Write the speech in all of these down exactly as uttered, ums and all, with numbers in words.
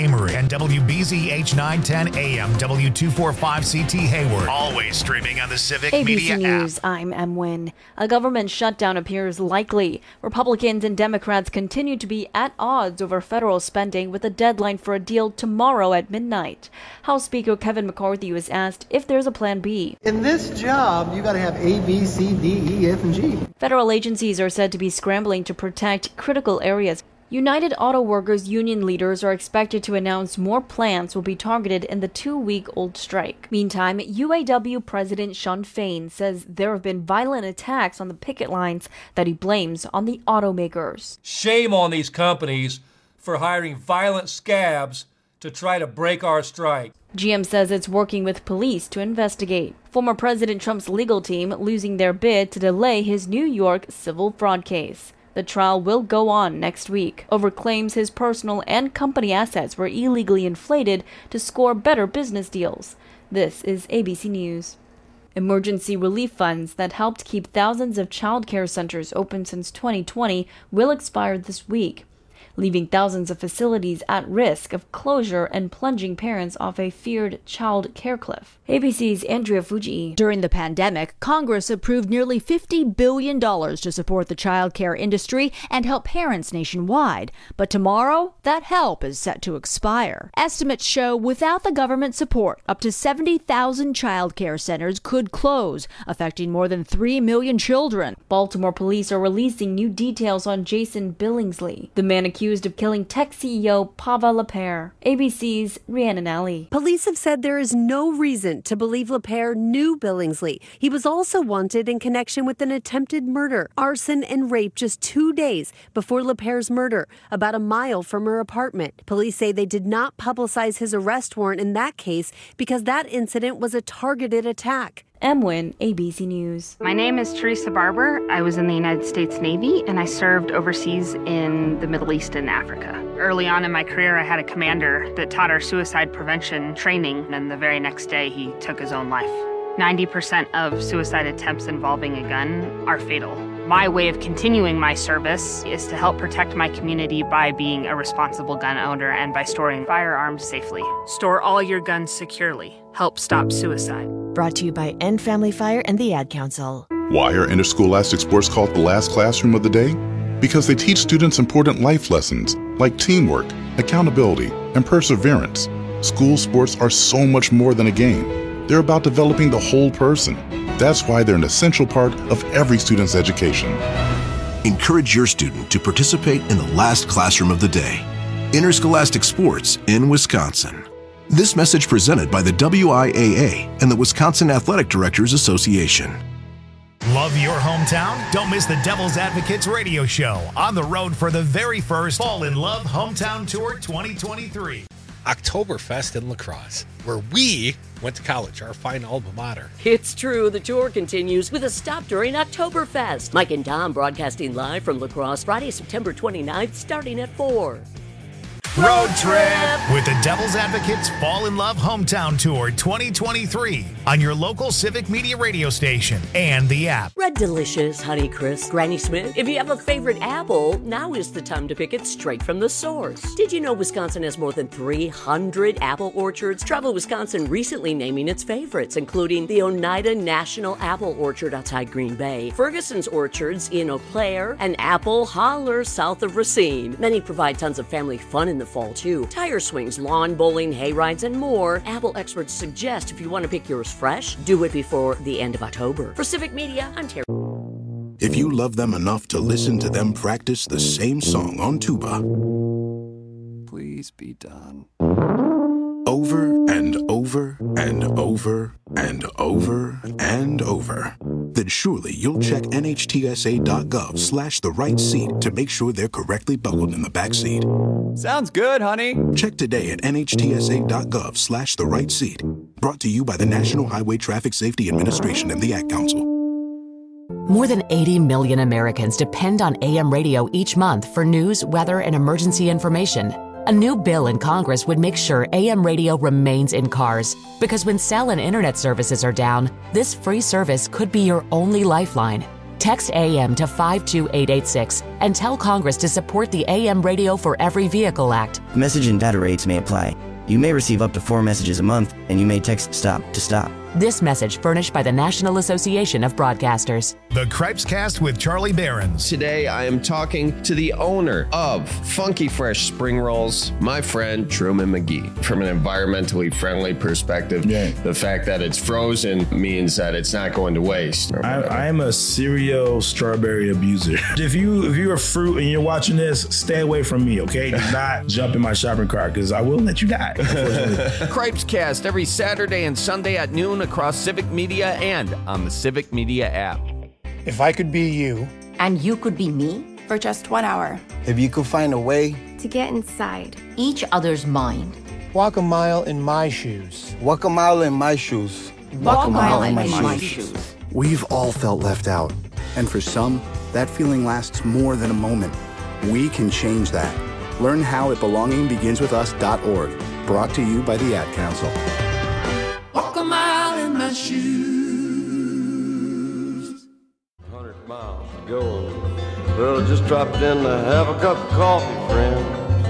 Amory, and W B Z H nine ten A M, W two forty-five C T Hayward. Always streaming on the Civic A B C Media News, app. I'm Em Wynn. A government shutdown appears likely. Republicans and Democrats continue to be at odds over federal spending, with a deadline for a deal tomorrow at midnight. House Speaker Kevin McCarthy was asked if there's a plan B. In this job, you got to have A, B, C, D, E, F, and G. Federal agencies are said to be scrambling to protect critical areas. United Auto Workers union leaders are expected to announce more plants will be targeted in the two-week-old strike. Meantime, U A W President Shawn Fain says there have been violent attacks on the picket lines that he blames on the automakers. Shame on these companies for hiring violent scabs to try to break our strike. G M says it's working with police to investigate. Former President Trump's legal team losing their bid to delay his New York civil fraud case. The trial will go on next week over claims his personal and company assets were illegally inflated to score better business deals. This is A B C News. Emergency relief funds that helped keep thousands of child care centers open since twenty twenty will expire this week, leaving thousands of facilities at risk of closure and plunging parents off a feared child care cliff. A B C's Andrea Fuji. During the pandemic, Congress approved nearly fifty billion dollars to support the child care industry and help parents nationwide. But tomorrow, that help is set to expire. Estimates show without the government support, up to seventy thousand child care centers could close, affecting more than three million children. Baltimore police are releasing new details on Jason Billingsley, the man accused of killing tech C E O Pavel Lapierre. A B C's Rhiannon Alley. Police have said there is no reason to believe Lapierre knew Billingsley. He was also wanted in connection with an attempted murder, arson, and rape just two days before Lapierre's murder, about a mile from her apartment. Police say they did not publicize his arrest warrant in that case because that incident was a targeted attack. Em Wynn, A B C News. My name is Teresa Barber. I was in the United States Navy, and I served overseas in the Middle East and Africa. Early on in my career, I had a commander that taught our suicide prevention training, and the very next day, he took his own life. ninety percent of suicide attempts involving a gun are fatal. My way of continuing my service is to help protect my community by being a responsible gun owner and by storing firearms safely. Store all your guns securely. Help stop suicide. Brought to you by End Family Fire and the Ad Council. Why are interscholastic sports called the last classroom of the day? Because they teach students important life lessons like teamwork, accountability, and perseverance. School sports are so much more than a game. They're about developing the whole person. That's why they're an essential part of every student's education. Encourage your student to participate in the last classroom of the day. Interscholastic sports in Wisconsin. This message presented by the W I A A and the Wisconsin Athletic Directors Association. Love your hometown? Don't miss the Devil's Advocates radio show on the road for the very first Fall in Love Hometown Tour twenty twenty-three. Oktoberfest in La Crosse, where we went to college, our fine alma mater. It's true, the tour continues with a stop during Oktoberfest. Mike and Tom broadcasting live from La Crosse Friday, September twenty-ninth, starting at four. Road trip with the Devil's Advocates Fall in Love Hometown Tour twenty twenty-three on your local Civic Media radio station and the app. Red Delicious, Honeycrisp, Granny Smith. If you have a favorite apple, now is the time to pick it straight from the source. Did you know Wisconsin has more than three hundred apple orchards? Travel Wisconsin recently naming its favorites, including the Oneida National Apple Orchard outside Green Bay, Ferguson's Orchards in Eau Claire, and Apple Holler south of Racine. Many provide tons of family fun in the fall too. Tire swings, lawn bowling, hay rides, and more. Apple experts suggest if you want to pick yours fresh, do it before the end of October. For Civic Media, I'm Terry. If you love them enough to listen to them practice the same song on tuba, please be done. Over and over and over and over and over, then surely you'll check nhtsa.gov slash the right seat to make sure they're correctly buckled in the back seat. Sounds good, honey. Check today at nhtsa.gov slash the right seat. Brought to you by the National Highway Traffic Safety Administration and the Ad Council. More than eighty million Americans depend on A M radio each month for news, weather, and emergency information. A new bill in Congress would make sure A M radio remains in cars, because when cell and internet services are down, this free service could be your only lifeline. Text A M to five two eight eight six and tell Congress to support the A M Radio for Every Vehicle Act. Message and data rates may apply. You may receive up to four messages a month, and you may text STOP to stop. This message furnished by the National Association of Broadcasters. The Cripes Cast with Charlie Behrens. Today, I am talking to the owner of Funky Fresh Spring Rolls, my friend Truman McGee. From an environmentally friendly perspective, yeah. the fact that it's frozen means that it's not going to waste. I, I am a serial strawberry abuser. If you if you're a fruit and you're watching this, stay away from me, okay? Do not jump in my shopping cart because I will let you die. Cripes Cast every Saturday and Sunday at noon across Civic Media and on the Civic Media app. If I could be you. And you could be me? For just one hour. If you could find a way. To get inside. Each other's mind. Walk a mile in my shoes. Walk a mile in my shoes. Walk, Walk a mile, mile in, in my, my shoes. shoes. We've all felt left out. And for some, that feeling lasts more than a moment. We can change that. Learn how at belonging begins with us dot org. Brought to you by the Ad Council. Walk a mile in my shoes. one hundred miles to go. Well, I just dropped in to have a cup of coffee, friend.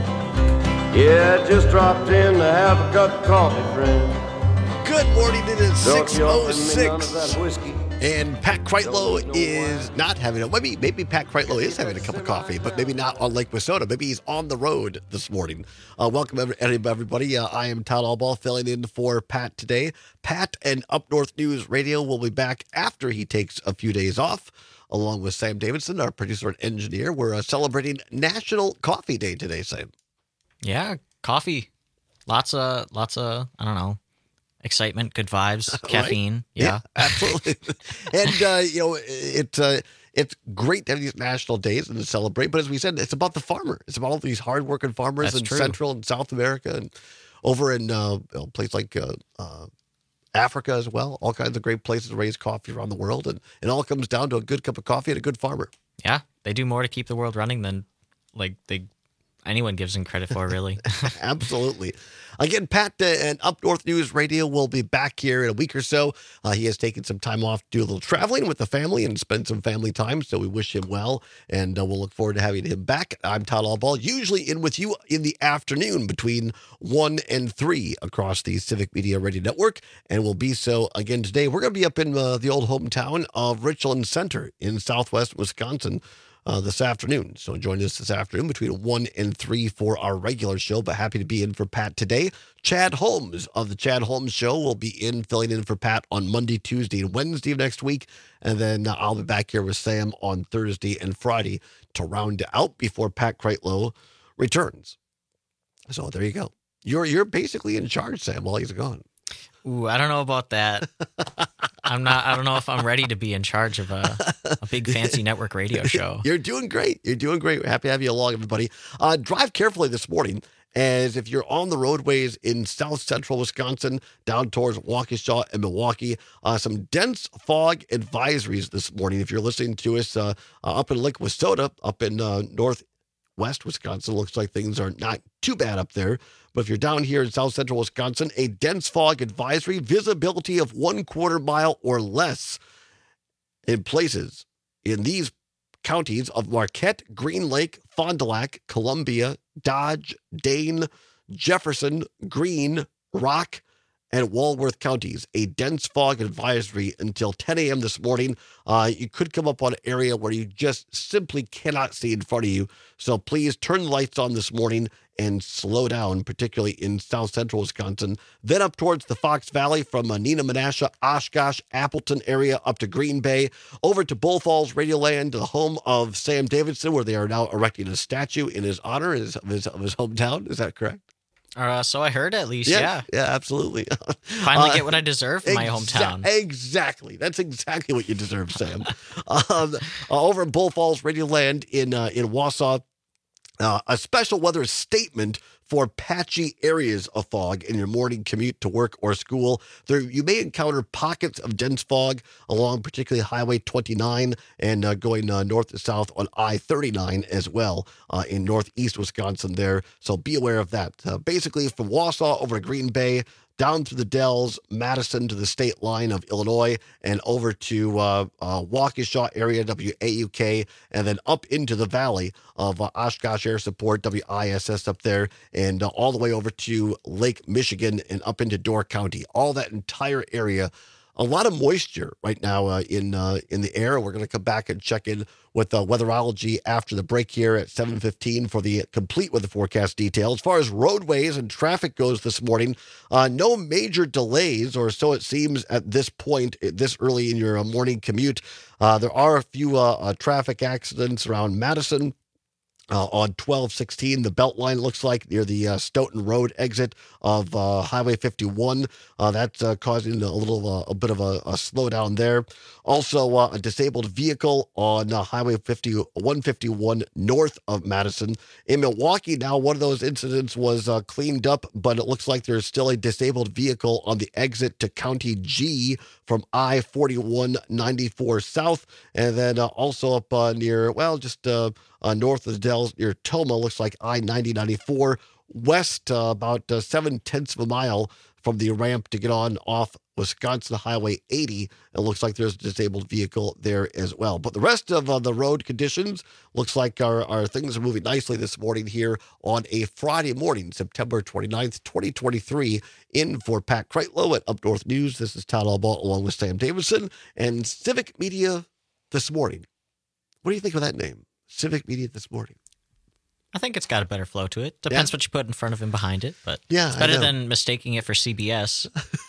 Yeah, I just dropped in to have a cup of coffee, friend. Good morning, it is six oh six. Whiskey. And Pat Kreitlow is not having a, maybe, maybe Pat Kreitlow is having a cup of coffee, but maybe not on Lake Wissota. Maybe he's on the road this morning. Uh, welcome, everybody. Uh, I am Todd Allball, filling in for Pat today. Pat and Up North News Radio will be back after he takes a few days off, along with Sam Davidson, our producer and engineer. We're uh, celebrating National Coffee Day today, Sam. Yeah, coffee. Lots of, lots of, I don't know. Excitement, good vibes, caffeine. Right? Yeah. yeah, absolutely. and, uh, you know, it, uh, it's great to have these national days and to celebrate. But as we said, it's about the farmer. It's about all these hardworking farmers That's in true. Central and South America and over in uh, you know, places like uh, uh, Africa as well. All kinds of great places to raise coffee around the world. And it all comes down to a good cup of coffee and a good farmer. Yeah, they do more to keep the world running than like they anyone gives them credit for, really. Absolutely. Again, Pat uh, and Up North News Radio will be back here in a week or so. Uh, he has taken some time off to do a little traveling with the family and spend some family time, so we wish him well, and uh, we'll look forward to having him back. I'm Todd Allball, usually in with you in the afternoon between one and three across the Civic Media Radio Network, and we'll be so again today. We're going to be up in uh, the old hometown of Richland Center in southwest Wisconsin Uh, this afternoon. So join us this afternoon between one and three for our regular show, but happy to be in for Pat today. Chad Holmes of the Chad Holmes Show will be in, filling in for Pat on Monday, Tuesday, and Wednesday of next week. And then uh, I'll be back here with Sam on Thursday and Friday to round it out before Pat Kreitlow returns. So there you go. You're, you're basically in charge, Sam, while he's gone. Ooh, I don't know about that. I'm not, I don't know if I'm ready to be in charge of a, a big fancy network radio show. You're doing great. You're doing great. We're happy to have you along, everybody. Uh, drive carefully this morning, as if you're on the roadways in south central Wisconsin, down towards Waukesha and Milwaukee. Uh, some dense fog advisories this morning. If you're listening to us uh, uh, up in Lake Wissota, up in uh, northwest Wisconsin, looks like things are not too bad up there. But if you're down here in south central Wisconsin, a dense fog advisory, visibility of one quarter mile or less in places in these counties of Marquette, Green Lake, Fond du Lac, Columbia, Dodge, Dane, Jefferson, Greene, Rock, and Walworth counties. A dense fog advisory until ten a.m. this morning. Uh, you could come up on an area where you just simply cannot see in front of you. So please turn the lights on this morning and slow down, particularly in south central Wisconsin. Then up towards the Fox Valley from uh, Neenah, Menasha, Oshkosh, Appleton area up to Green Bay, over to Bull Falls, Radioland, the home of Sam Davidson, where they are now erecting a statue in his honor, his, of, his, of his hometown. Is that correct? Uh, so I heard, at least, yeah. yeah. Yeah, absolutely. Finally uh, get what I deserve from exa- my hometown. Exactly. That's exactly what you deserve, Sam. um, uh, over in Bull Falls, Radioland in, uh, in Wausau, Uh, a special weather statement for patchy areas of fog in your morning commute to work or school. There, you may encounter pockets of dense fog along particularly Highway twenty-nine and uh, going uh, north to south on I thirty-nine as well uh, in northeast Wisconsin there. So be aware of that. Uh, basically, from Wausau over to Green Bay, down through the Dells, Madison to the state line of Illinois, and over to uh, uh, Waukesha area, W A U K, and then up into the valley of uh, Oshkosh Air Support, W I S S up there, and uh, all the way over to Lake Michigan and up into Door County. All that entire area. A lot of moisture right now uh, in uh, in the air. We're going to come back and check in with uh, Weatherology after the break here at seven fifteen for the complete weather forecast detail. As far as roadways and traffic goes this morning, uh, no major delays, or so it seems at this point, this early in your uh, morning commute. Uh, there are a few uh, uh, traffic accidents around Madison. Uh, on twelve sixteen, the Beltline looks like near the uh, Stoughton Road exit of uh, Highway fifty-one. Uh, that's uh, causing a little, uh, a bit of a, a slowdown there. Also, uh, a disabled vehicle on uh, Highway one fifty-one north of Madison. In Milwaukee now, one of those incidents was uh, cleaned up, but it looks like there's still a disabled vehicle on the exit to County G from I forty-one ninety-four south. And then uh, also up uh, near, well, just uh, uh, north of the Dells near Toma, looks like I ninety ninety-four west, uh, about uh, seven tenths of a mile from the ramp to get on off Wisconsin Highway eighty. It looks like there's a disabled vehicle there as well. But the rest of uh, the road conditions looks like our, our things are moving nicely this morning here on a Friday morning, September twenty-ninth, twenty twenty-three. In for Pat Kreitlow at Up North News, this is Todd Albaugh along with Sam Davidson and Civic Media This Morning. What do you think of that name? Civic Media This Morning. I think it's got a better flow to it. Depends Yeah. what you put in front of and behind it, but Yeah, it's I better know. than mistaking it for C B S.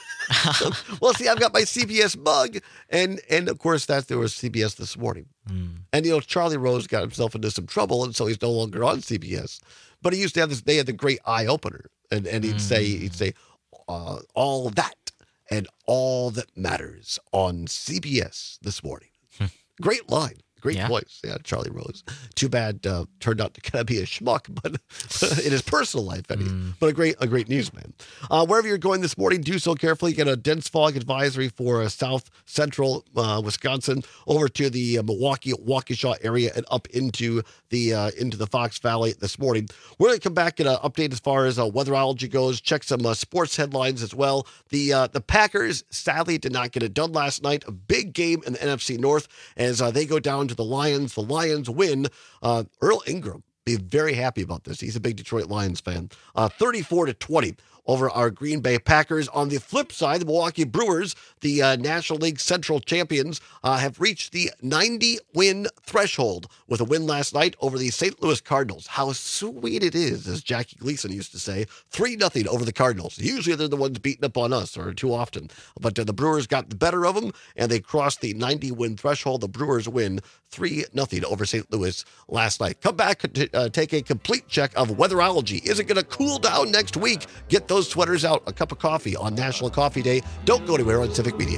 Well, see, I've got my C B S mug, and and of course that there was C B S This Morning. Mm. And, you know, Charlie Rose got himself into some trouble, and so he's no longer on C B S. But he used to have this, they had the great eye opener, and, and he'd Mm. say, he'd say, uh, all that and all that matters on C B S This Morning. Great line. Great Yeah. voice. Yeah, Charlie Rose. Too bad uh, turned out to kind of be a schmuck, but in his personal life, anyway. Mm. But a great, a great newsman. Uh, wherever you're going this morning, do so carefully. Get a dense fog advisory for uh, south central uh, Wisconsin over to the uh, Milwaukee, Waukesha area and up into the uh, into the Fox Valley this morning. We're going to come back and uh, update as far as uh, weatherology goes. Check some uh, sports headlines as well. The uh, the Packers sadly did not get it done last night. A big game in the N F C North as uh, they go down to the Lions. The Lions win. Uh, Earl Ingram be very happy about this. He's a big Detroit Lions fan. Uh, thirty-four to twenty over our Green Bay Packers. On the flip side, the Milwaukee Brewers, the uh, National League Central champions, uh, have reached the ninety-win threshold with a win last night over the Saint Louis Cardinals. How sweet it is, as Jackie Gleason used to say, three nothing over the Cardinals. Usually they're the ones beating up on us, or too often. But uh, the Brewers got the better of them, and they crossed the ninety-win threshold. The Brewers win three nothing over Saint Louis last night. Come back to uh, take a complete check of weatherology. Is it going to cool down next week? Get those sweaters out. A cup of coffee on National Coffee Day. Don't go anywhere on Civic Media.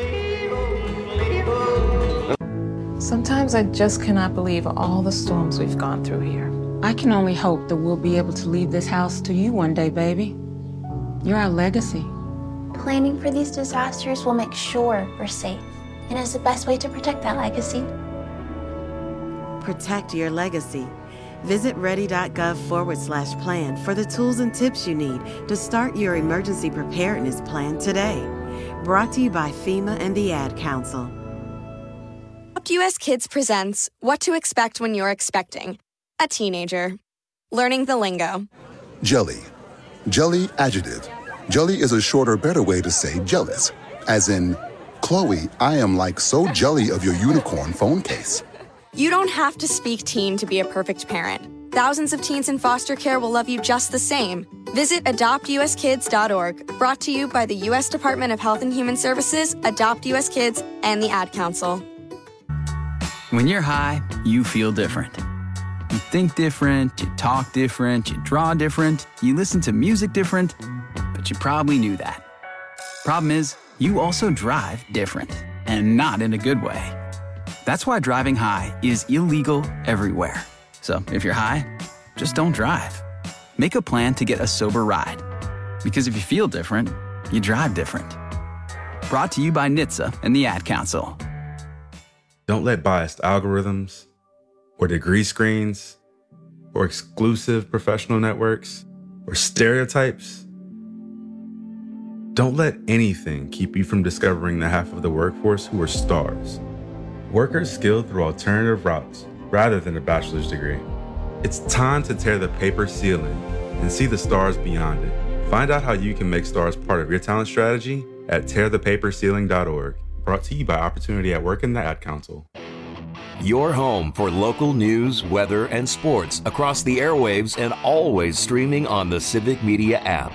Sometimes I just cannot believe all the storms we've gone through here. I can only hope that we'll be able to leave this house to you one day, baby. You're our legacy. Planning for these disasters will make sure we're safe and is the best way to protect that legacy. Protect your legacy. Visit ready.gov forward slash plan for the tools and tips you need to start your emergency preparedness plan today. Brought to you by FEMA and the Ad Council. Adopt U S Kids presents What to Expect When You're Expecting a Teenager. Learning the lingo. Jelly. Jelly adjective. Jelly is a shorter, better way to say jealous. As in, Chloe, I am like so jelly of your unicorn phone case. You don't have to speak teen to be a perfect parent. Thousands of teens in foster care will love you just the same. Visit adopt u s kids dot org. Brought to you by the U S Department of Health and Human Services, Adopt U S Kids, and the Ad Council. When you're high, you feel different. You think different, you talk different, you draw different, you listen to music different, but you probably knew that. Problem is, you also drive different, and not in a good way. That's why driving high is illegal everywhere. So if you're high, just don't drive. make a plan to get a sober ride. Because if you feel different, you drive different. Brought to you by N H T S A and the Ad Council. Don't let biased algorithms or degree screens or exclusive professional networks or stereotypes. Don't let anything keep you from discovering the half of the workforce who are stars. Workers skilled through alternative routes rather than a bachelor's degree. It's time to tear the paper ceiling and see the stars beyond it. Find out how you can make stars part of your talent strategy at tear the paper ceiling dot org. Brought to you by Opportunity at Work and the Ad Council. Your home for local news, weather, and sports across the airwaves and always streaming on the Civic Media app.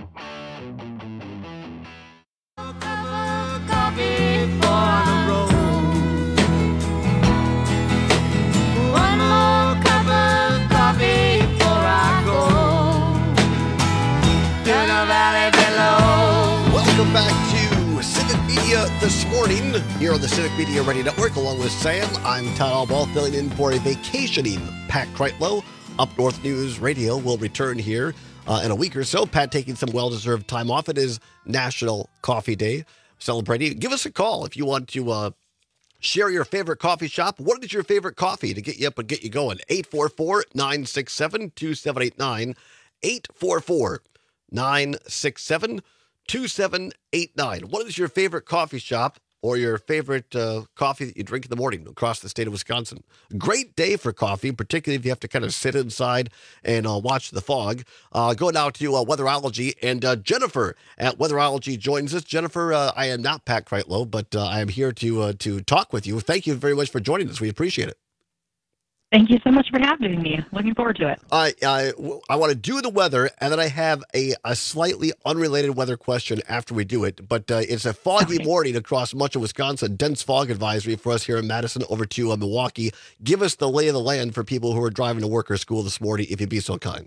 Welcome back to Civic Media this morning here on the Civic Media Radio Network. Along with Sam, I'm Todd Albaugh, filling in for a vacationing Pat Kreitlow. Up North News Radio will return here uh, in a week or so. Pat taking some well-deserved time off. It is National Coffee Day celebrating. Give us a call if you want to uh, share your favorite coffee shop. What is your favorite coffee to get you up and get you going? eight four four, nine six seven, two seven eight nine. eight four four, nine six seven, two seven eight nine. What is your favorite coffee shop or your favorite uh, coffee that you drink in the morning across the state of Wisconsin? Great day for coffee, particularly if you have to kind of sit inside and uh, watch the fog. Uh, go now to uh, Weatherology, and uh, Jennifer at Weatherology joins us. Jennifer, uh, I am not Pat Kreitlow, but uh, I am here to uh, to talk with you. Thank you very much for joining us. We appreciate it. Thank you so much for having me. Looking forward to it. I I, I want to do the weather, and then I have a, a slightly unrelated weather question after we do it. But uh, it's a foggy okay. morning across much of Wisconsin. Dense fog advisory for us here in Madison over to uh, Milwaukee. Give us the lay of the land for people who are driving to work or school this morning, if you'd be so kind.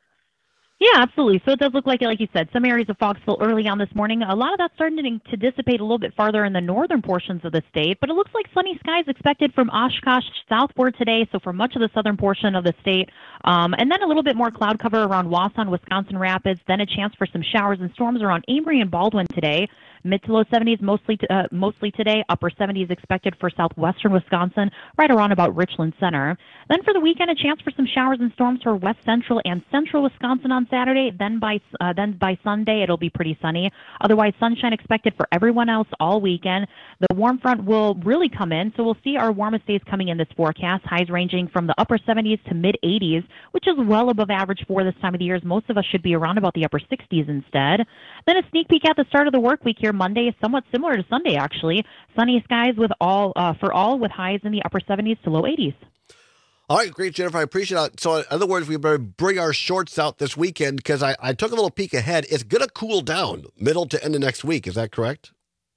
Yeah, absolutely. So it does look like, like you said, some areas of fog still early on this morning. A lot of that's starting to dissipate a little bit farther in the northern portions of the state, but it looks like sunny skies expected from Oshkosh southward today, so for much of the southern portion of the state. Um, and then a little bit more cloud cover around Wausau, Wisconsin Rapids, then a chance for some showers and storms around Amory and Baldwin today. Mid to low seventies mostly uh, mostly today. Upper seventies expected for southwestern Wisconsin, right around about Richland Center. Then for the weekend, a chance for some showers and storms for west central and central Wisconsin on Saturday. Then by uh, then by Sunday, it'll be pretty sunny. Otherwise, sunshine expected for everyone else all weekend. The warm front will really come in, so we'll see our warmest days coming in this forecast. Highs ranging from the upper seventies to mid eighties, which is well above average for this time of the year. Most of us should be around about the upper sixties instead. Then a sneak peek at the start of the work week here. Monday is somewhat similar to Sunday, actually. Sunny skies with all uh, for all with highs in the upper seventies to low eighties. All right, great, Jennifer. I appreciate it. So in other words, we better bring our shorts out this weekend because I, I took a little peek ahead. It's going to cool down middle to end of next week. Is that correct?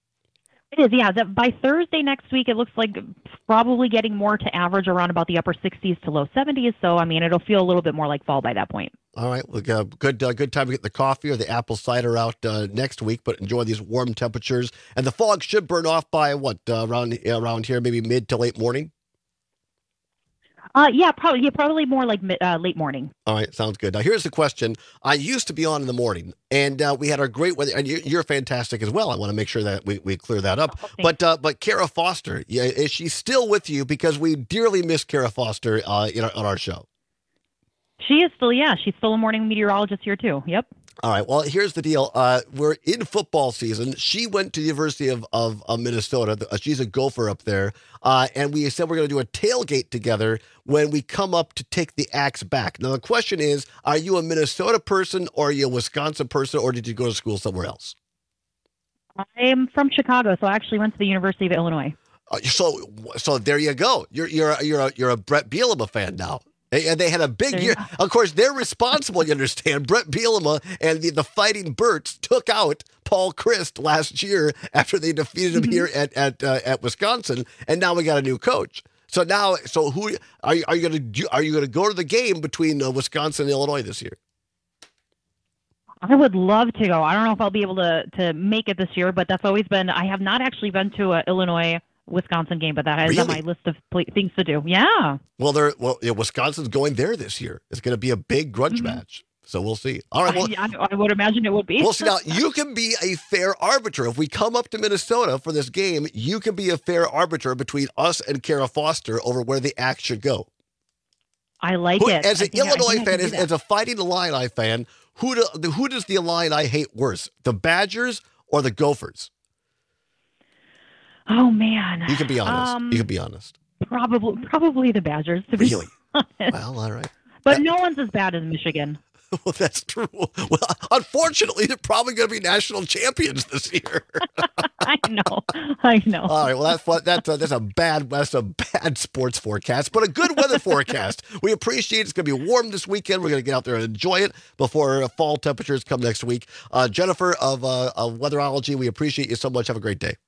It is, yeah. That by Thursday next week, it looks like probably getting more to average around about the upper sixties to low seventies. So, I mean, it'll feel a little bit more like fall by that point. All right. Well, uh, good uh, good time to get the coffee or the apple cider out uh, next week, but enjoy these warm temperatures. And the fog should burn off by, what, uh, around, uh, around here, maybe mid to late morning? Uh, yeah, probably yeah, probably more like mid, uh, late morning. All right, sounds good. Now, here's the question. I used to be on in the morning, and uh, we had our great weather, and you're, you're fantastic as well. I want to make sure that we, we clear that up. Oh, but uh, but Kara Foster, yeah, is she still with you? Because we dearly miss Kara Foster uh, in our, on our show. She is still, yeah, she's still a morning meteorologist here too. Yep. All right. Well, here's the deal. Uh, we're in football season. She went to the University of, of, of Minnesota. She's a Gopher up there. Uh, and we said we're going to do a tailgate together when we come up to take the Axe back. Now, the question is, are you a Minnesota person or are you a Wisconsin person, or did you go to school somewhere else? I'm from Chicago, so I actually went to the University of Illinois. Uh, so so there you go. You're, you're, a, you're, a, you're a Brett Bielema fan now. And they had a big year. Of course, they're responsible, you understand. Brett Bielema and the, the Fighting Birds took out Paul Chryst last year after they defeated him mm-hmm. here at at uh, at Wisconsin, and now we got a new coach. So now, so who are you? Are you going to do? Are you going to go to the game between uh, Wisconsin and Illinois this year? I would love to go. I don't know if I'll be able to to make it this year, but that's always been. I have not actually been to a Illinois Wisconsin game, but that is really? on my list of things to do. Yeah. Well, they're well, yeah, Wisconsin's going there this year. It's going to be a big grudge mm-hmm. match. So we'll see. All right. Well, I, I would imagine it would be. We'll see. Now, you can be a fair arbiter. If we come up to Minnesota for this game, you can be a fair arbiter between us and Kara Foster over where the act should go. I like who, it. As an I think, Illinois I think I fan, can as, do that. as a Fighting Illini fan, who do, who does the Illini hate worse, the Badgers or the Gophers? Oh man, You can be honest. Um, you can be honest. Probably, probably the Badgers. To be Really? honest. Well, all right. But no one's as bad as Michigan. Well, that's true. Well, unfortunately, they're probably going to be national champions this year. I know. I know. All right. Well, that's what that's a, that's a bad that's a bad sports forecast, but a good weather forecast. We appreciate it. It's going to be warm this weekend. We're going to get out there and enjoy it before fall temperatures come next week. Uh, Jennifer of, uh, of Weatherology, we appreciate you so much. Have a great day.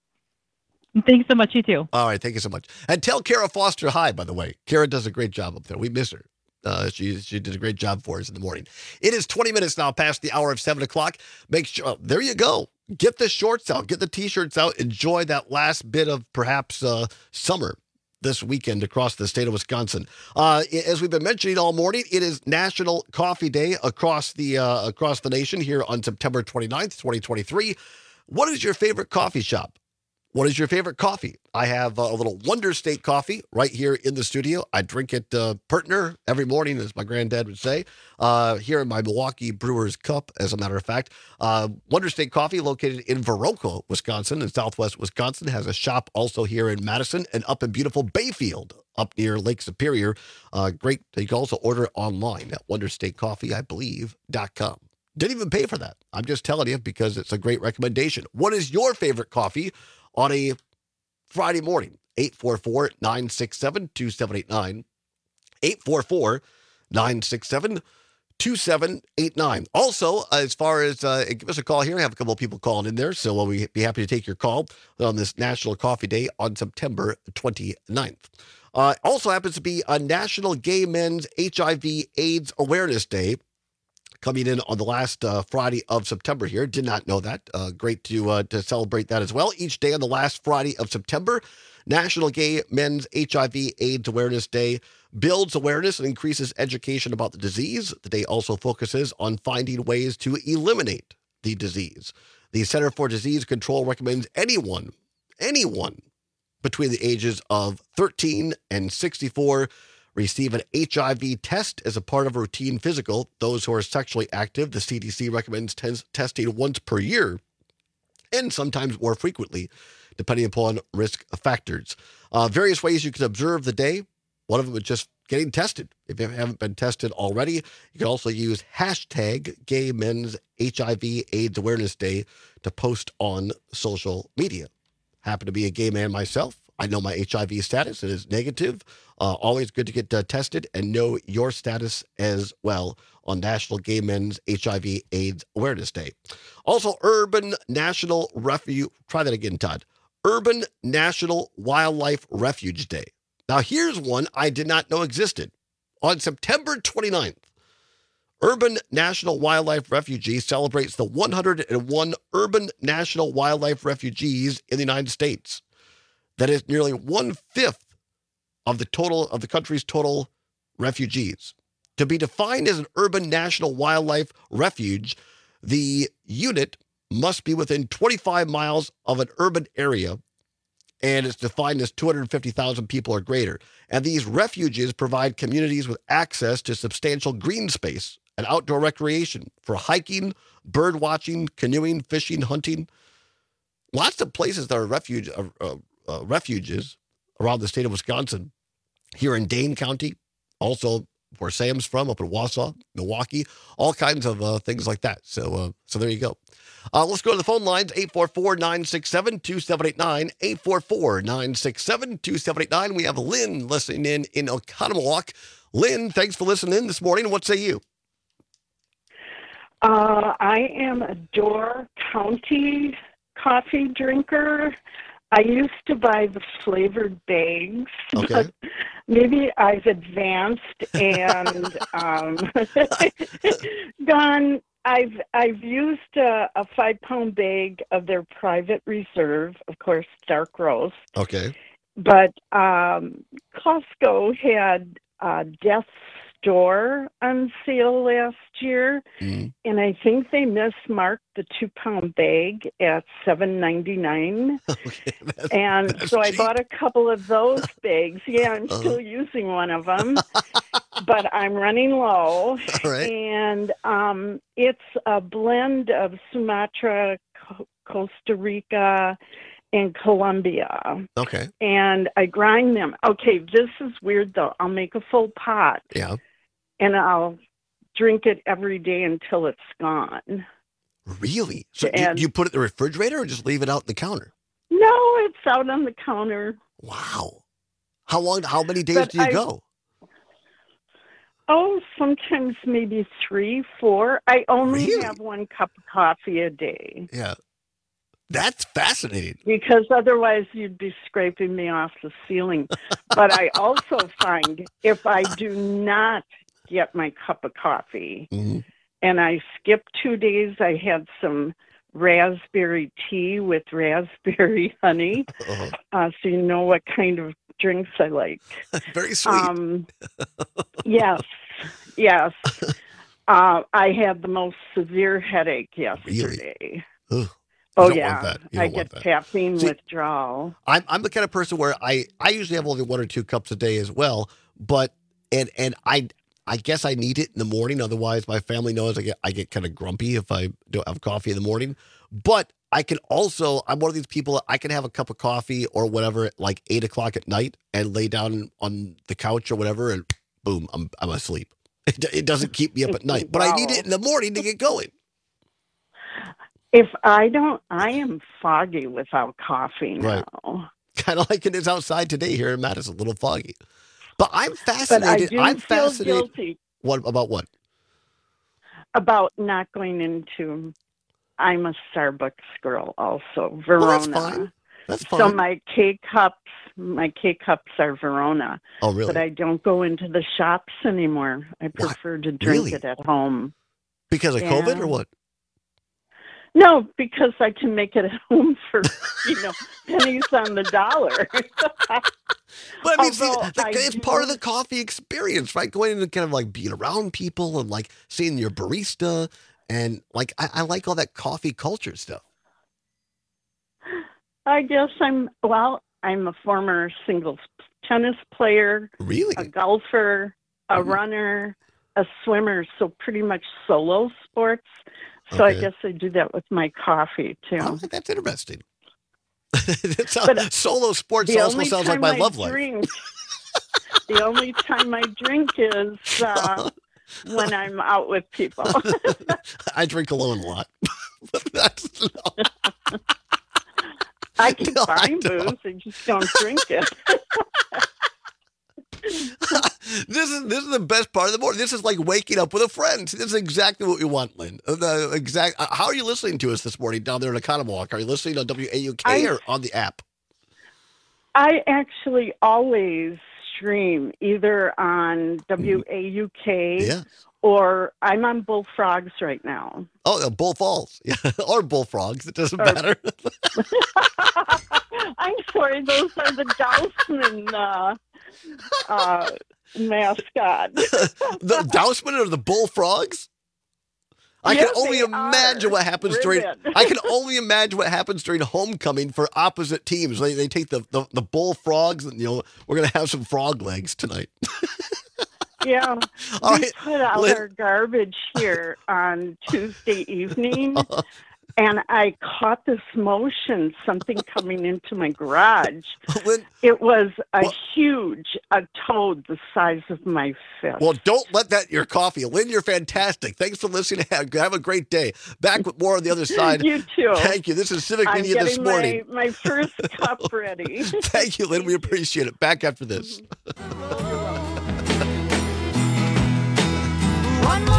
Thanks so much. You too. All right. Thank you so much. And tell Kara Foster hi, by the way. Kara does a great job up there. We miss her. Uh, she she did a great job for us in the morning. It is twenty minutes now past the hour of seven o'clock. Make sure, oh, there you go. Get the shorts out. Get the T-shirts out. Enjoy that last bit of perhaps uh, summer this weekend across the state of Wisconsin. Uh, as we've been mentioning all morning, it is National Coffee Day across the uh, across the nation here on September twenty-ninth, twenty twenty-three. What is your favorite coffee shop? What is your favorite coffee? I have a little Wonder State coffee right here in the studio. I drink it uh, Pertner every morning, as my granddad would say, uh, here in my Milwaukee Brewers cup, as a matter of fact. Uh, Wonder State coffee, located in Viroqua, Wisconsin, in southwest Wisconsin, has a shop also here in Madison and up in beautiful Bayfield, up near Lake Superior. Uh, great. You can also order online at wonder state coffee, I believe, dot com. Didn't even pay for that. I'm just telling you because it's a great recommendation. What is your favorite coffee on a Friday morning? eight four four, nine six seven, two seven eight nine. eight four four, nine six seven, two seven eight nine. Also, as far as, uh, give us a call here. I have a couple of people calling in there, so we'll be happy to take your call on this National Coffee Day on September twenty-ninth. Uh, also happens to be a National Gay Men's H I V AIDS Awareness Day, coming in on the last uh, Friday of September here. Did not know that. Uh, great to uh, to celebrate that as well. Each day on the last Friday of September, National Gay Men's H I V AIDS Awareness Day builds awareness and increases education about the disease. The day also focuses on finding ways to eliminate the disease. The Center for Disease Control recommends anyone, anyone between the ages of thirteen and sixty-four receive an H I V test as a part of a routine physical. Those who are sexually active, the C D C recommends t- testing once per year and sometimes more frequently, depending upon risk factors. Uh, various ways you can observe the day. One of them is just getting tested. If you haven't been tested already, you can also use hashtag Gay Men's H I V AIDS Awareness Day to post on social media. Happen to be a gay man myself. I know my H I V status. It is negative. Uh, always good to get uh, tested and know your status as well on National Gay Men's H I V AIDS Awareness Day. Also, Urban National Refuge. Try that again, Todd. Urban National Wildlife Refuge Day. Now, here's one I did not know existed. On September twenty-ninth, Urban National Wildlife Refuge celebrates the one hundred one Urban National Wildlife Refugees in the United States. That is nearly one-fifth of the total of the country's total refugees. To be defined as an urban national wildlife refuge, the unit must be within twenty-five miles of an urban area, and it's defined as two hundred fifty thousand people or greater. And these refuges provide communities with access to substantial green space and outdoor recreation for hiking, bird watching, canoeing, fishing, hunting. Lots of places that are refuge uh, uh, uh, refuges around the state of Wisconsin. Here in Dane County, also where Sam's from, up in Wausau, Milwaukee, all kinds of uh, things like that. So, uh, so there you go. Uh, let's go to the phone lines, eight four four, nine six seven, two seven eight nine, eight four four, nine six seven, two seven eight nine. We have Lynn listening in in Oconomowoc. Lynn, thanks for listening in this morning. What say you? Uh, I am a Door County coffee drinker. I used to buy the flavored bags, okay. but maybe I've advanced and um, gone. I've I've used a, a five pound bag of their private reserve, of course, dark roast. Okay. But um, Costco had uh, Death Door on sale last year, Mm. and I think they mismarked the two pound bag at seven ninety nine. Okay, that's, And that's so I cheap. bought a couple of those bags. Yeah, I'm Uh-huh. still using one of them, but I'm running low. All right. And um, it's a blend of Sumatra, Co- Costa Rica, and Colombia. Okay. And I grind them. Okay, this is weird though. I'll make a full pot Yeah. and I'll drink it every day until it's gone. Really? So do, And- do you put it in the refrigerator or just leave it out on the counter? No, it's out on the counter. Wow. How long? How many days But do you I- go? Oh, sometimes maybe three, four. I only Really? have one cup of coffee a day Yeah. That's fascinating. because otherwise you'd be scraping me off the ceiling. But I also find if I do not get my cup of coffee Mhm. and I skip two days, I had some raspberry tea with raspberry honey. Uh-huh. Uh, so you know what kind of drinks I like. Very sweet. Um, yes, yes. Uh, I had the most severe headache yesterday. Ugh. You Oh don't yeah, want that. You I don't want get that. caffeine See- withdrawal. I'm I'm the kind of person where I I usually have only one or two cups a day as well, but and and I I guess I need it in the morning. Otherwise, my family knows I get I get kind of grumpy if I don't have coffee in the morning. But I can also I'm one of these people I can have a cup of coffee or whatever at like eight o'clock at night and lay down on the couch or whatever and boom I'm I'm asleep. It, do- it doesn't keep me up at night, but I need it in the morning to get going. If I don't, I am foggy without coffee Right. now. Kind of like it is outside today here in Madison, a little foggy. But I'm But I fascinated. do I'm feel fascinated. guilty What about what? about not going into. I'm a Starbucks girl, also Well, that's Verona. fine. That's fine. So my K cups, my K cups are Verona. Oh, really? But I don't go into the shops anymore. I prefer to drink Really? it at home. Because of Yeah. COVID or what? No, because I can make it at home for, you know, pennies on the dollar. But I mean, see, Although the- I it's part of do- the coffee experience, right? Going in and kind of like being around people and like seeing your barista. And like, I, I like all that coffee culture stuff. I guess I'm, well, I'm a former singles tennis player, Really? a golfer, a Mhm. runner, a swimmer, so pretty much solo sports. So I Okay. guess I do that with my coffee too. Oh, that's interesting. It sounds- But solo sports The also only sounds like time my I love life. drink- the only time I drink is uh, when I'm out with people. I drink alone a lot. But that's, I can No, I find don't. booze, I just don't drink it. this is this is the best part of the morning. This is like waking up with a friend. This is exactly what we want, Lynn. Uh, The exact. uh, How are you listening to us this morning down there in Economwalk? Are you listening on W A U K I- or on the app? I actually always stream either on W A U K Mm-hmm. Yeah. or I'm on Bullfrogs right now. Oh, uh, Bull Falls, yeah, or Bullfrogs. It doesn't Or- matter. I'm sorry, those are the Dousman uh, uh, mascot. The Dousman or the Bullfrogs? I Yes, can only they imagine are. what happens during. Ribbon. I can only imagine what happens during homecoming for opposite teams. They they take the the, the bullfrogs, and you know we're gonna have some frog legs tonight. Yeah, All we right, put out Lynn- our garbage here on Tuesday evening, and I caught this motion, something coming into my garage. Lynn- It was a huge, a toad the size of my fist. Well, don't let that your coffee. Lynn, you're fantastic. Thanks for listening. Have, have a great day. Back with more on the other side. You too. Thank you. This is Civic I'm Media this getting morning. My, my first cup ready. Thank you, Lynn. We appreciate it. Back after this. One more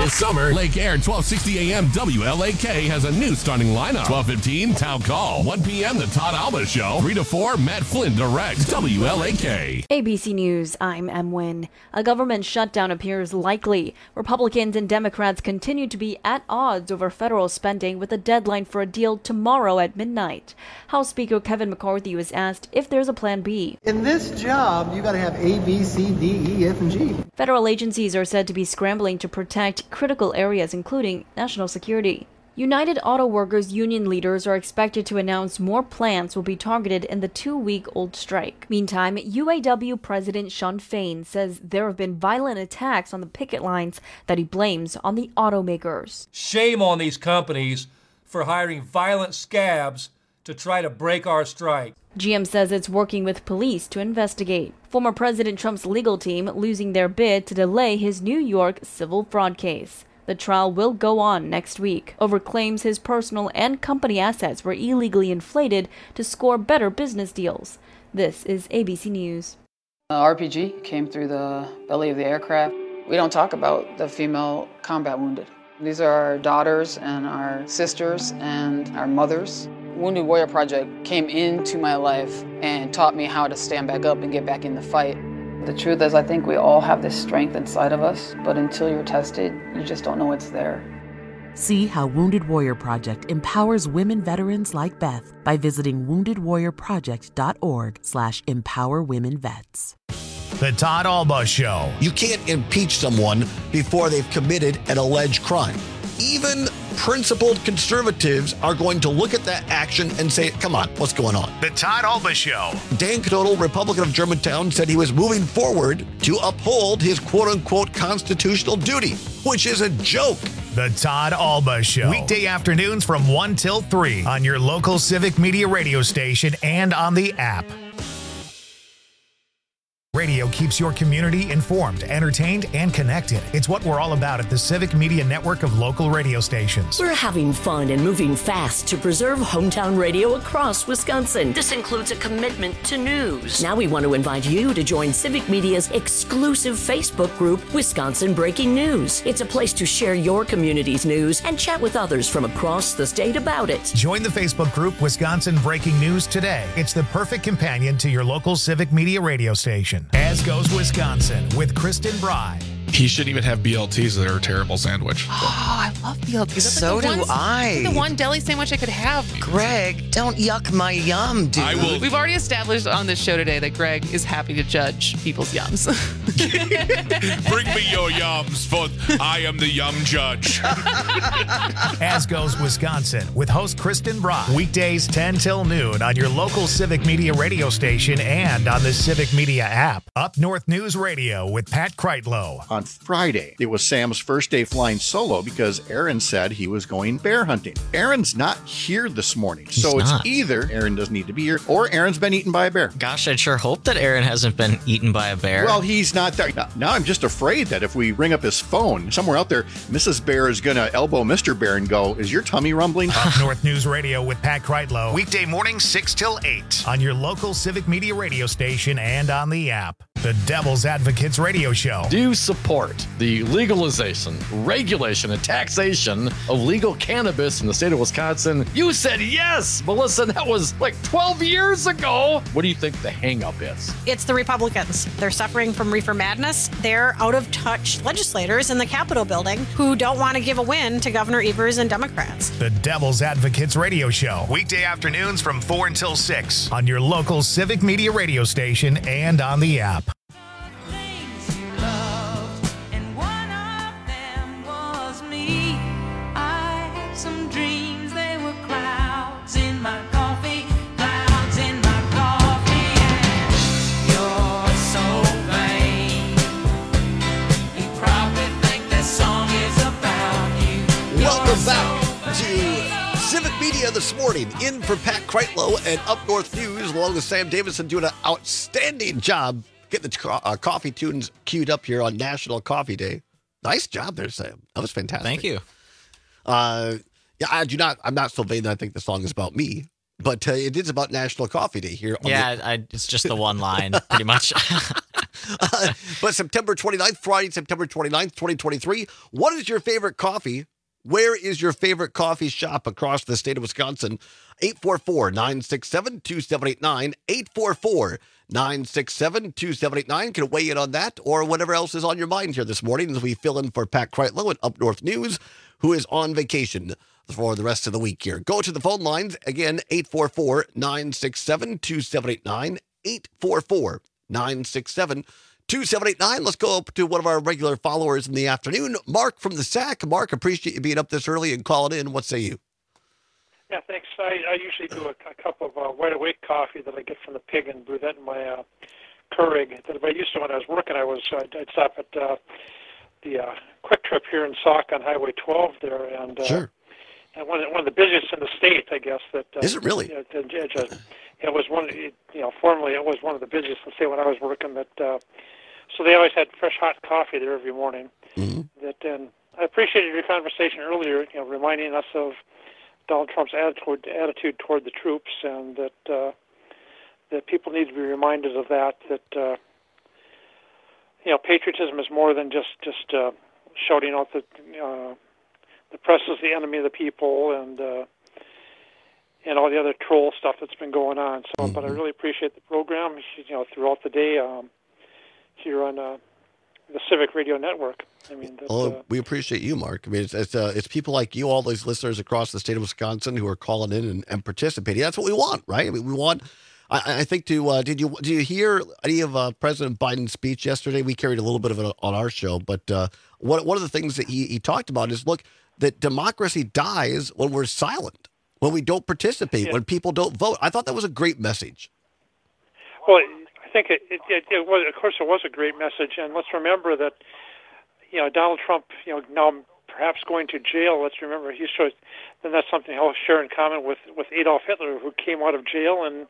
This summer, Lake Air twelve sixty A M W L A K has a new starting lineup. twelve fifteen, Town Call. one p.m., The Todd Alba Show. three to four, Matt Flynn directs W L A K. A B C News, I'm Em Wynn. A government shutdown appears likely. Republicans and Democrats continue to be at odds over federal spending with a deadline for a deal tomorrow at midnight. House Speaker Kevin McCarthy was asked if there's a plan B. In this job, you got to have A, B, C, D, E, F, and G. Federal agencies are said to be scrambling to protect critical areas, including national security. United Auto Workers union leaders are expected to announce more plants will be targeted in the two-week-old strike. Meantime, U A W President Shawn Fain says there have been violent attacks on the picket lines that he blames on the automakers. Shame on these companies for hiring violent scabs to try to break our strike. G M says it's working with police to investigate. Former President Trump's legal team losing their bid to delay his New York civil fraud case. The trial will go on next week over claims his personal and company assets were illegally inflated to score better business deals. This is A B C News. Uh, R P G came through the belly of the aircraft. We don't talk about the female combat wounded. These are our daughters and our sisters and our mothers. Wounded Warrior Project came into my life and taught me how to stand back up and get back in the fight. The truth is, I think we all have this strength inside of us, but until you're tested, you just don't know it's there. See how Wounded Warrior Project empowers women veterans like Beth by visiting wounded warrior project dot org slash empower women vets. The Todd Alba Show. You can't impeach someone before they've committed an alleged crime. Even principled conservatives are going to look at that action and say, come on, what's going on? The Todd Alba Show. Dan Knodel, Republican of Germantown, said he was moving forward to uphold his quote-unquote constitutional duty, which is a joke. The Todd Alba Show. Weekday afternoons from one till three on your local Civic Media radio station and on the app. Radio keeps your community informed, entertained, and connected. It's what we're all about at the Civic Media Network of local radio stations. We're having fun and moving fast to preserve hometown radio across Wisconsin. This includes a commitment to news. Now we want to invite you to join Civic Media's exclusive Facebook group, Wisconsin Breaking News. It's a place to share your community's news and chat with others from across the state about it. Join the Facebook group, Wisconsin Breaking News today. It's the perfect companion to your local Civic Media radio station. As Goes Wisconsin with Kristen Bry. He shouldn't even have B L Ts that are a terrible sandwich. Oh, I love B L Ts. That's So like the do one, I. The one deli sandwich I could have. Greg, don't yuck my yum, dude. I will. We've already established on this show today that Greg is happy to judge people's yums. Bring me your yums, for I am the yum judge. As Goes Wisconsin with host Kristen Bry. Weekdays ten till noon on your local Civic Media radio station and on the Civic Media app. Up North News Radio with Pat Kreitlow. On Friday, it was Sam's first day flying solo because Aaron said he was going bear hunting. Aaron's not here this morning, He's so it's not. either Aaron doesn't need to be here or Aaron's been eaten by a bear. Gosh, I'd sure hope that Aaron hasn't been eaten by a bear. Well, he's not there. Now, now I'm just afraid that if we ring up his phone, somewhere out there, Missus Bear is going to elbow Mister Bear and go, is your tummy rumbling? Up North News Radio with Pat Kreitlow. Weekday morning six till eight on your local Civic Media radio station and on the app. The Devil's Advocates Radio Show. Do you support the legalization, regulation, and taxation of legal cannabis in the state of Wisconsin? You said yes, Melissa. That was like twelve years ago. What do you think the hang-up is? It's the Republicans. They're suffering from reefer madness. They're out-of-touch legislators in the Capitol building who don't want to give a win to Governor Evers and Democrats. The Devil's Advocates Radio Show. Weekday afternoons from four until six on your local Civic Media radio station and on the app. Welcome back to Civic Media this morning. In for Pat Kreitlow and Up North News, along with Sam Davison, doing an outstanding job getting the co- uh, coffee tunes queued up here on National Coffee Day. Nice job there, Sam. That was fantastic. Thank you. Uh, yeah, I do not. I'm not so vain that I think the song is about me, but uh, it is about National Coffee Day here. On yeah, the- I, it's just the one line, pretty much. Uh, but September twenty-ninth, Friday, September twenty-ninth, twenty twenty-three. What is your favorite coffee? Where is your favorite coffee shop across the state of Wisconsin? eight four four, nine six seven, two seven eight nine. eight four four, nine six seven, two seven eight nine. Can weigh in on that or whatever else is on your mind here this morning as we fill in for Pat Kreitlow at Up North News, who is on vacation for the rest of the week here. Go to the phone lines. Again, eight four four, nine six seven, two seven eight nine. eight four four, nine six seven, two seven eight nine. Let's go up to one of our regular followers in the afternoon. Mark from the S A C. Mark, appreciate you being up this early and calling in. What say you? Yeah, thanks. I, I usually do a, a cup of uh, Wide Awake coffee that I get from the pig and brew that in my uh, Keurig. That I used to when I was working. I was I'd, I'd stop at uh, the uh, Quick Trip here in Sauk on Highway twelve there, and uh, sure. And one of, one of the busiest in the state, I guess. That uh, is it really? It, it, it, it was one. It, you know, formerly it was one of the busiest in the state when I was working. That uh, so they always had fresh hot coffee there every morning. Mm-hmm. That and I appreciated your conversation earlier. You know, reminding us of Donald Trump's attitude attitude toward the troops, and that uh, that people need to be reminded of that. That uh, you know, patriotism is more than just just uh, shouting out that uh, the press is the enemy of the people, and uh, and all the other troll stuff that's been going on. So, mm-hmm. But I really appreciate the program. You know, throughout the day um, here on uh, the Civic Radio Network. I mean, that, well, uh, we appreciate you, Mark. I mean, it's it's, uh, it's people like you, all these listeners across the state of Wisconsin who are calling in and, and participating. That's what we want, right? I mean, we want. I, I think to uh, did you did you hear any of uh, President Biden's speech yesterday? We carried a little bit of it on our show, but uh, one one of the things that he he talked about is look that democracy dies when we're silent, when we don't participate, yeah. when people don't vote. I thought that was a great message. Well, I think it, it, it, it was. Of course, it was a great message, and let's remember that. You know, Donald Trump, you know, now perhaps going to jail. Let's remember he shows. Then that's something he'll share in common with, with Adolf Hitler, who came out of jail and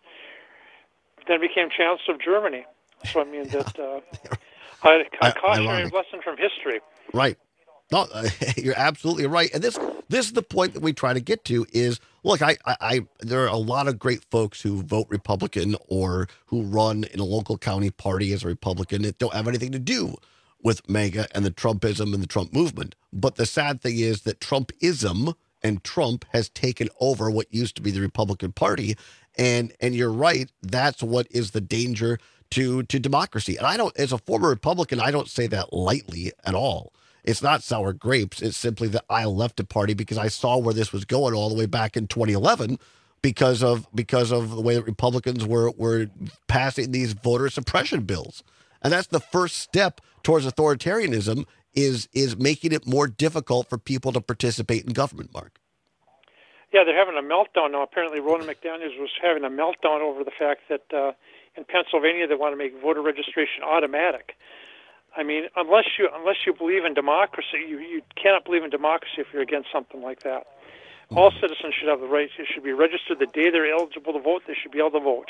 then became Chancellor of Germany. So I mean that uh, a, a cautionary lesson from history. Right. No, uh, you're absolutely right. And this this is the point that we try to get to is, look, I, I, I there are a lot of great folks who vote Republican or who run in a local county party as a Republican that don't have anything to do with MAGA and the Trumpism and the Trump movement. But the sad thing is that Trumpism and Trump has taken over what used to be the Republican Party. And and you're right, that's what is the danger to to democracy. And I don't, as a former Republican, I don't say that lightly at all. It's not sour grapes. It's simply that I left a party because I saw where this was going all the way back in twenty eleven because of because of the way that Republicans were were passing these voter suppression bills. And that's the first step towards authoritarianism is is making it more difficult for people to participate in government, Mark. Yeah, they're having a meltdown now. Apparently, Ronna McDaniels was having a meltdown over the fact that uh, in Pennsylvania they want to make voter registration automatic. I mean, unless you unless you believe in democracy, you, you cannot believe in democracy if you're against something like that. Mm-hmm. All citizens should have the right. They should be registered the day they're eligible to vote. They should be able to vote,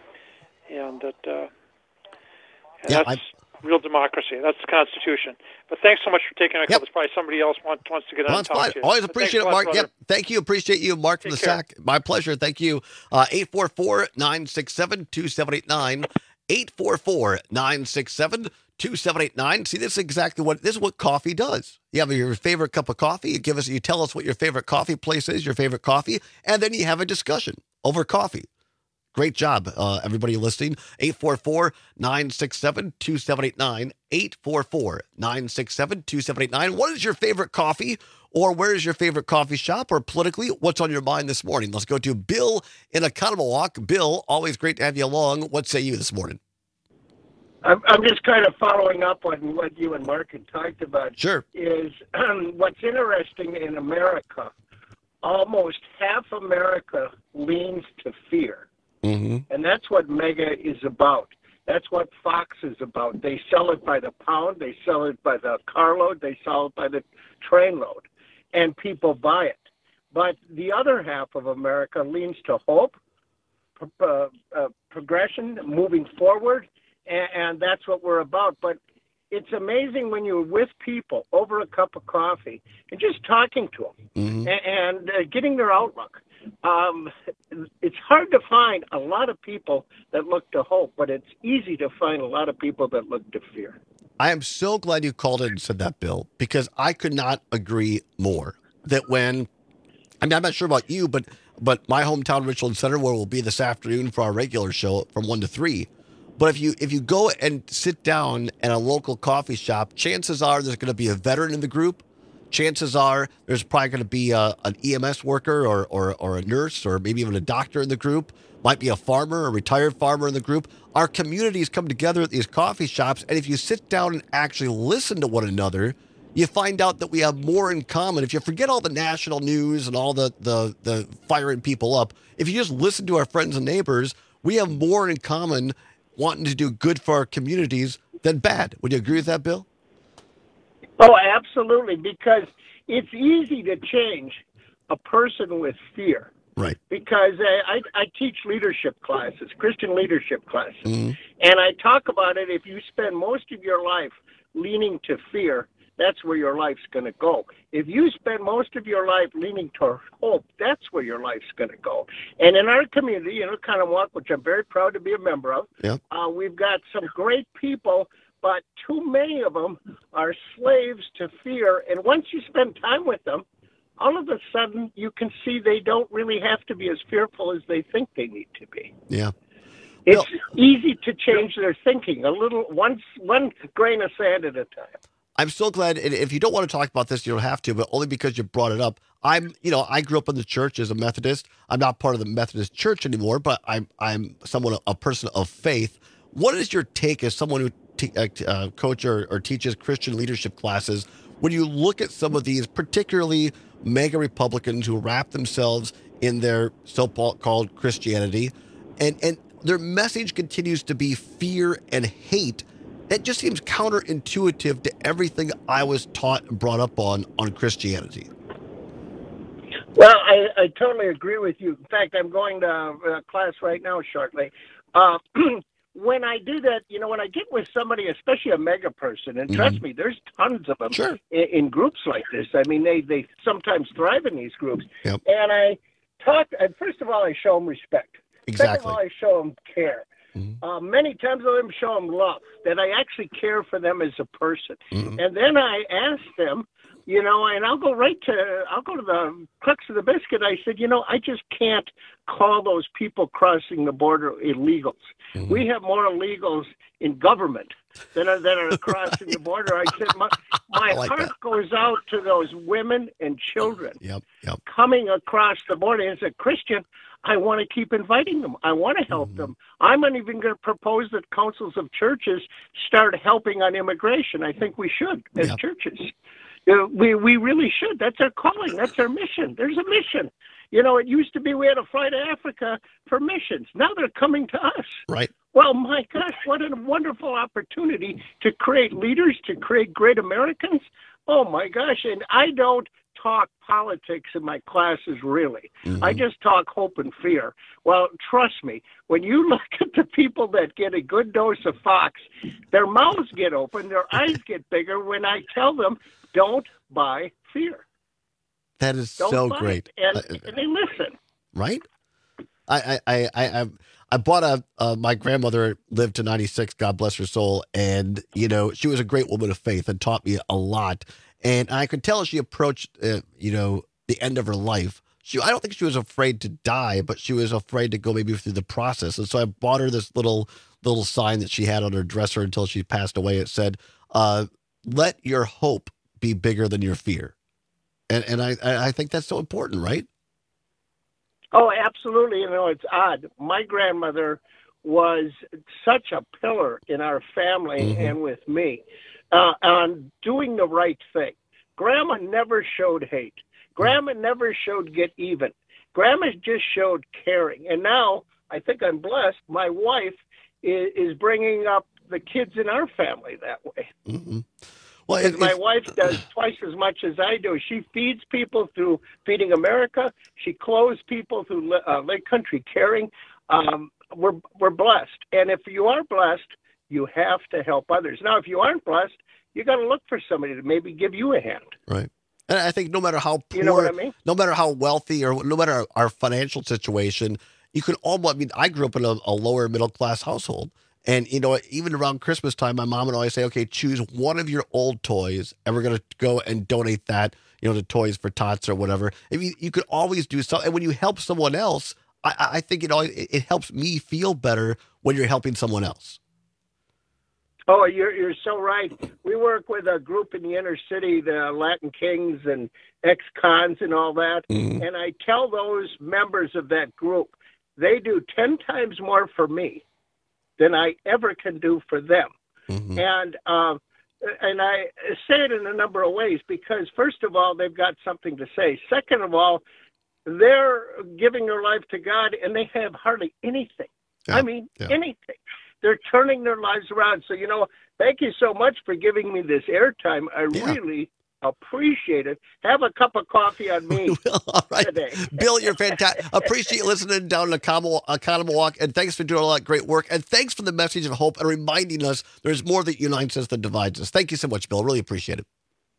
and that uh, and yeah, that's I... real democracy. That's the Constitution. But thanks so much for taking our call. There's probably somebody else want, wants to get on well, and talk fine. to you. Always But appreciate it, thanks a lot, Mark. brother. Yep. Thank you. Appreciate you, Mark from Take the care. S A C. My pleasure. Thank you. Uh, eight four four, nine six seven, two seven eight nine. eight four four, nine six seven, two seven eight nine. See, this is exactly what this is what coffee does. You have your favorite cup of coffee. You give us, you tell us what your favorite coffee place is, your favorite coffee, and then you have a discussion over coffee. Great job, uh, everybody listening. eight four four, nine six seven, two seven eight nine. eight four four, nine six seven, two seven eight nine. What is your favorite coffee? Or where is your favorite coffee shop? Or politically, what's on your mind this morning? Let's go to Bill in Oconomowoc. Bill, always great to have you along. What say you this morning? I'm, I'm just kind of following up on what you and Mark had talked about. Sure. Is um, what's interesting in America, almost half America leans to fear. Mm-hmm. And that's what MAGA is about. That's what Fox is about. They sell it by the pound. They sell it by the carload. They sell it by the train load. And people buy it. But the other half of America leans to hope, uh, uh, progression, moving forward, and, and that's what we're about. But it's amazing when you're with people over a cup of coffee and just talking to them mm-hmm. and, and uh, getting their outlook. Um, it's hard to find a lot of people that look to hope, but it's easy to find a lot of people that look to fear. I am so glad you called it and said that, Bill, because I could not agree more that when, I mean, I'm not sure about you, but but my hometown, Richland Center, where we'll be this afternoon for our regular show from one to three. But if you if you go and sit down at a local coffee shop, chances are there's going to be a veteran in the group. Chances are there's probably going to be a, an E M S worker or, or or a nurse or maybe even a doctor in the group. Might be a farmer, a retired farmer in the group. Our communities come together at these coffee shops, and if you sit down and actually listen to one another, you find out that we have more in common. If you forget all the national news and all the, the, the firing people up, if you just listen to our friends and neighbors, we have more in common wanting to do good for our communities than bad. Would you agree with that, Bill? Oh, absolutely, because it's easy to change a person with fear. Right. Because uh, I, I teach leadership classes, Christian leadership classes, mm-hmm. and I talk about it. If you spend most of your life leaning to fear, that's where your life's going to go. If you spend most of your life leaning toward hope, that's where your life's going to go. And in our community, you know, Connewauk, which I'm very proud to be a member of, yep. uh, we've got some great people, but too many of them are slaves to fear. And once you spend time with them, all of a sudden you can see they don't really have to be as fearful as they think they need to be. Yeah. It's Bill, easy to change their thinking, a little, one, one grain of sand at a time. I'm so glad, and if you don't want to talk about this, you don't have to, but only because you brought it up. I'm, you know, I grew up in the church as a Methodist. I'm not part of the Methodist Church anymore, but I'm, I'm someone, a person of faith. What is your take as someone who te- uh, coach or, or teaches Christian leadership classes when you look at some of these, particularly mega Republicans who wrap themselves in their so-called Christianity, and, and their message continues to be fear and hate? That just seems counterintuitive to everything I was taught and brought up on on Christianity. Well, I, I totally agree with you. In fact, I'm going to a class right now shortly. Uh, when I do that, you know, when I get with somebody, especially a mega person, and trust mm-hmm. me, there's tons of them sure. in, in groups like this. I mean, they, they sometimes thrive in these groups. Yep. And I talk, and first of all, I show them respect. Exactly. Second of all, I show them care. Mm-hmm. Uh, many times I let them show them love, that I actually care for them as a person. Mm-hmm. And then I ask them, you know, and I'll go right to, I'll go to the crux of the biscuit. I said, you know, I just can't call those people crossing the border illegals. Mm-hmm. We have more illegals in government than are, that are crossing the border. I said, my, my like heart that. goes out to those women and children yep, yep. coming across the border. As a Christian, I want to keep inviting them. I want to help mm-hmm. them. I'm not even going to propose that councils of churches start helping on immigration. I think we should as yep. churches. Uh, we we really should. That's our calling. That's our mission. There's a mission. You know, it used to be we had to fly to Africa for missions. Now they're coming to us. Right. Well, my gosh, what a wonderful opportunity to create leaders, to create great Americans. Oh, my gosh. And I don't talk politics in my classes, really. Mm-hmm. I just talk hope and fear. Well, trust me, when you look at the people that get a good dose of Fox, their mouths get open, their eyes get bigger when I tell them, don't buy fear. That is don't so buy great. It. And, uh, and they listen. Right? I I I I I bought a uh, my grandmother lived to ninety-six, God bless her soul, and you know she was a great woman of faith and taught me a lot. And I could tell as she approached, uh, you know, the end of her life, she I don't think she was afraid to die, but she was afraid to go maybe through the process. And so I bought her this little little sign that she had on her dresser until she passed away. It said, uh, "Let your hope be bigger than your fear," and and I I think that's so important, right? Oh, absolutely. You know, it's odd. My grandmother was such a pillar in our family mm-hmm. and with me uh, on doing the right thing. Grandma never showed hate. Grandma never showed get even. Grandma just showed caring. And now I think I'm blessed. My wife is, is bringing up the kids in our family that way. Mm-hmm. Well, because my wife does twice as much as I do. She feeds people through Feeding America. She clothes people through uh, Lake Country Caring. Um, we're we're blessed, and if you are blessed, you have to help others. Now, if you aren't blessed, you got to look for somebody to maybe give you a hand. Right. And I think no matter how poor, You know what I mean? no matter how wealthy, or no matter our, our financial situation, you can almost, I mean, I grew up in a, a lower middle class household. And, you know, even around Christmas time, my mom would always say, okay, choose one of your old toys, and we're going to go and donate that, you know, to Toys for Tots or whatever. I mean, you could always do something. And when you help someone else, I, I think it, always, it helps me feel better when you're helping someone else. Oh, you're you're so right. We work with a group in the inner city, the Latin Kings and ex-cons and all that. Mm-hmm. And I tell those members of that group, they do ten times more for me than I ever can do for them. Mm-hmm. And um, and I say it in a number of ways because, first of all, they've got something to say. Second of all, they're giving their life to God, and they have hardly anything. Yeah. I mean, Yeah. anything. They're turning their lives around. So, you know, thank you so much for giving me this airtime. I Yeah. really appreciate it. Have a cup of coffee on me All right. today. Bill, you're fantastic. Appreciate you listening down to Oconomowoc, and thanks for doing all that great work. And thanks for the message of hope and reminding us there's more that unites us than divides us. Thank you so much, Bill. Really appreciate it.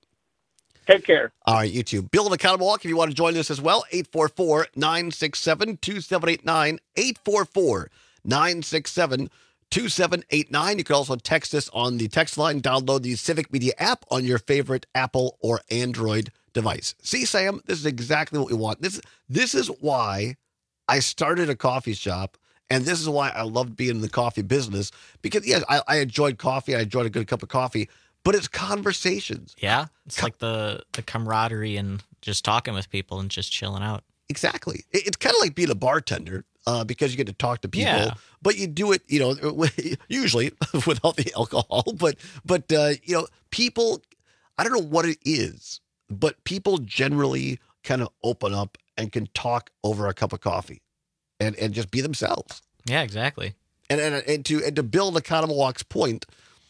Take care. All right, you too. Bill in Oconomowoc, if you want to join us as well, eight four four, nine six seven, two seven eight nine, eight four four, nine six seven, two seven eight nine. You can also text us on the text line. Download the Civic Media app on your favorite Apple or Android device. See, Sam, this is exactly what we want. This, this is why I started a coffee shop, and this is why I loved being in the coffee business, because, yes, I, I enjoyed coffee. I enjoyed a good cup of coffee, but it's conversations. Yeah, it's like the, the camaraderie and just talking with people and just chilling out. Exactly. It- It's kind of like being a bartender. Uh, because you get to talk to people, Yeah. but you do it, you know, usually without the alcohol. But, but uh, you know, people, I don't know what it is, but people generally kind of open up and can talk over a cup of coffee, and, and just be themselves. Yeah, exactly. And and and to and to build Oconomowoc's point,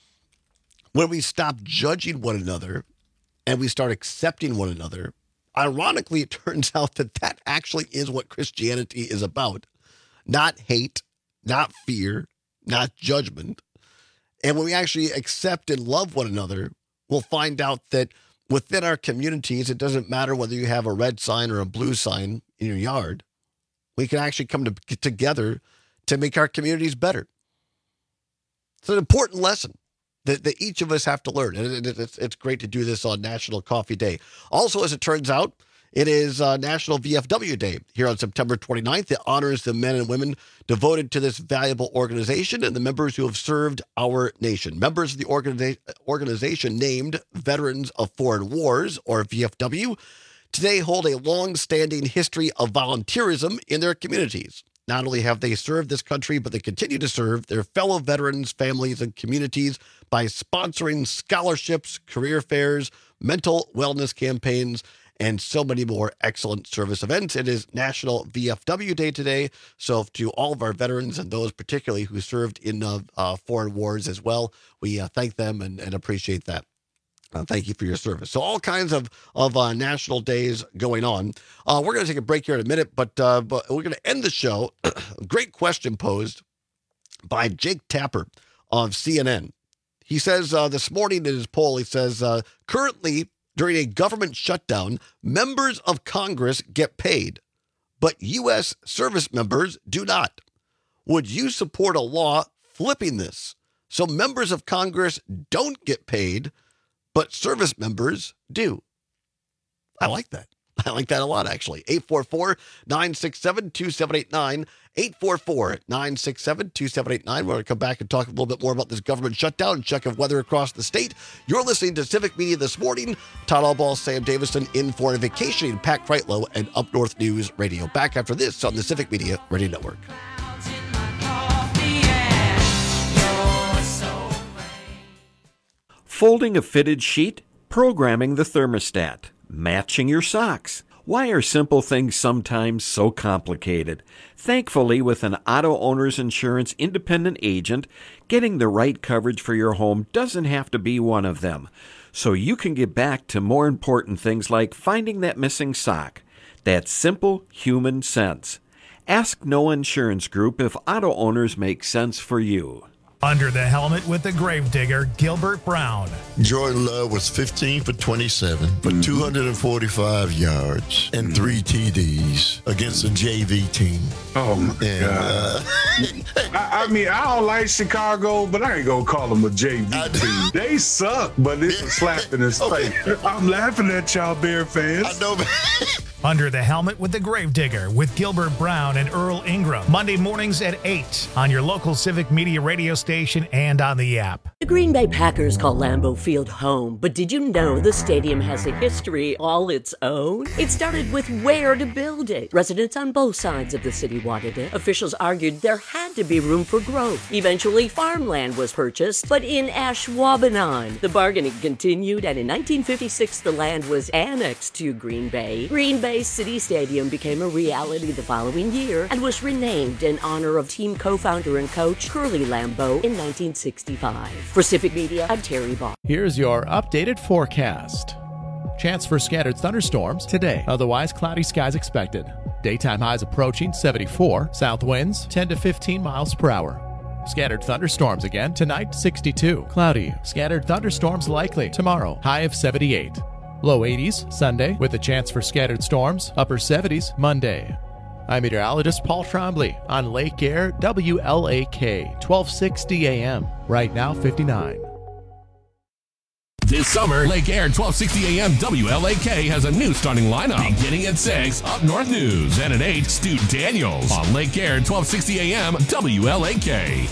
when we stop judging one another and we start accepting one another, ironically, it turns out that that actually is what Christianity is about. Not hate, not fear, not judgment. And when we actually accept and love one another, we'll find out that within our communities, it doesn't matter whether you have a red sign or a blue sign in your yard. We can actually come to, get together to make our communities better. It's an important lesson that, that each of us have to learn. And it, it's, it's great to do this on National Coffee Day. Also, as it turns out, it is uh, National V F W Day here on September twenty-ninth. It honors the men and women devoted to this valuable organization and the members who have served our nation. Members of the organiza- organization named Veterans of Foreign Wars, or V F W, today hold a long-standing history of volunteerism in their communities. Not only have they served this country, but they continue to serve their fellow veterans, families, and communities by sponsoring scholarships, career fairs, mental wellness campaigns, and so many more excellent service events. It is National V F W Day today. So to all of our veterans and those particularly who served in uh, uh, foreign wars as well, we uh, thank them and, and appreciate that. Uh, thank you for your service. So all kinds of, of uh, national days going on. Uh, we're going to take a break here in a minute, but, uh, but we're going to end the show. Great question posed by Jake Tapper of C N N. He says uh, this morning in his poll, he says, uh, currently, during a government shutdown, members of Congress get paid, but U S service members do not. Would you support a law flipping this so members of Congress don't get paid, but service members do? I like that. I like that a lot, actually. eight four four, nine six seven, two seven eight nine, eight four four, nine six seven, two seven eight nine. We're going to come back and talk a little bit more about this government shutdown and check of weather across the state. You're listening to Civic Media This Morning. Todd Allball, Sam Davison in for a vacation, Pat Kreitlow, and Up North News Radio. Back after this on the Civic Media Radio Network. Folding a fitted sheet, programming the thermostat, matching your socks. Why are simple things sometimes so complicated? Thankfully, with an Auto Owners Insurance independent agent, getting the right coverage for your home doesn't have to be one of them. So you can get back to more important things like finding that missing sock. That's simple human sense. Ask Noah Insurance Group if auto owners make sense for you. Under the helmet with the gravedigger, Gilbert Brown. Jordan Love was fifteen for twenty-seven for mm-hmm. two hundred forty-five yards and mm-hmm. three T Ds against a J V team. Oh, my and, God. Uh, I, I mean, I don't like Chicago, but I ain't going to call them a J V team. They suck, but it's a slap in his okay. face. I'm laughing at y'all Bear fans. I know, man. Under the helmet with the gravedigger with Gilbert Brown and Earl Ingram. Monday mornings at eight on your local Civic Media radio station and on the app. The Green Bay Packers call Lambeau Field home, but did you know the stadium has a history all its own? It started with where to build it. Residents on both sides of the city wanted it. Officials argued there had to be room for growth. Eventually, farmland was purchased, but in Ashwaubenon. The bargaining continued, and in nineteen fifty-six, the land was annexed to Green Bay. Green Bay City Stadium became a reality the following year and was renamed in honor of team co-founder and coach Curly Lambeau in nineteen sixty-five. For Civic Media, I'm Terry Ball. Here's your updated forecast. Chance for scattered thunderstorms today. Otherwise, cloudy skies expected. Daytime highs approaching seventy-four. South winds ten to fifteen miles per hour. Scattered thunderstorms again tonight, sixty-two. Cloudy. Scattered thunderstorms likely tomorrow. High of seventy-eight. Low eighties Sunday with a chance for scattered storms. Upper seventies Monday. I'm meteorologist Paul Trombley on Lake Air W L A K, twelve sixty A M. Right now, fifty-nine. This summer, Lake Air twelve sixty A M W L A K has a new starting lineup. Beginning at six, Up North News. And at eight, Stu Daniels on Lake Air twelve sixty A M W L A K.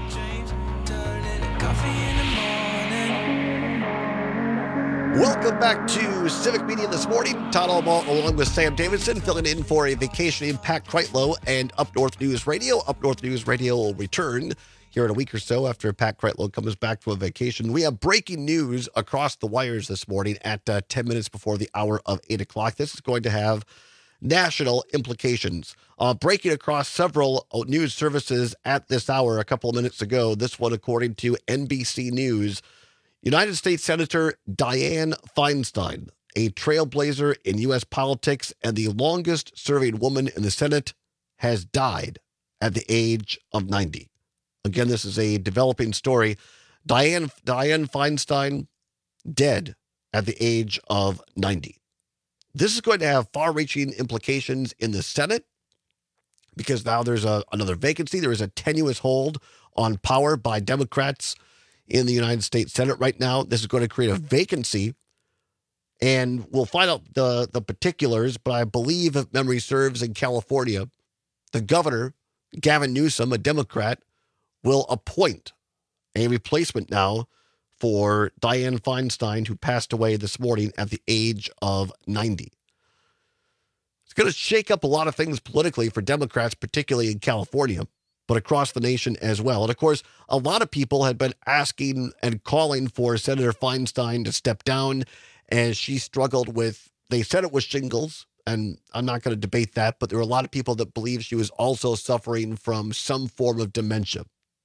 Welcome back to Civic Media This Morning. Todd Albaugh along with Sam Davidson filling in for a vacationing Pat Kreitlow and Up North News Radio. Up North News Radio will return here in a week or so after Pat Kreitlow comes back from a vacation. We have breaking news across the wires this morning at uh, ten minutes before the hour of eight o'clock. This is going to have national implications. Uh, breaking across several news services at this hour a couple of minutes ago, this one according to N B C News. United States Senator Dianne Feinstein, a trailblazer in U S politics and the longest-serving woman in the Senate, has died at the age of ninety. Again, this is a developing story. Dianne, Dianne Feinstein, dead at the age of ninety. This is going to have far-reaching implications in the Senate because now there's a, another vacancy. There is a tenuous hold on power by Democrats in the United States Senate right now. This is going to create a vacancy, and we'll find out the, the particulars, but I believe, if memory serves, in California, the governor, Gavin Newsom, a Democrat, will appoint a replacement now for Dianne Feinstein, who passed away this morning at the age of ninety. It's going to shake up a lot of things politically for Democrats, particularly in California, but across the nation as well. And of course, a lot of people had been asking and calling for Senator Feinstein to step down as she struggled with, they said it was shingles, and I'm not going to debate that, but there were a lot of people that believe she was also suffering from some form of dementia.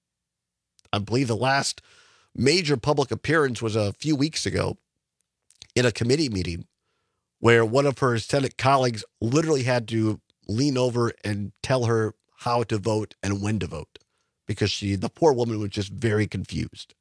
I believe the last major public appearance was a few weeks ago in a committee meeting where one of her Senate colleagues literally had to lean over and tell her how to vote and when to vote, because she, the poor woman, was just very confused.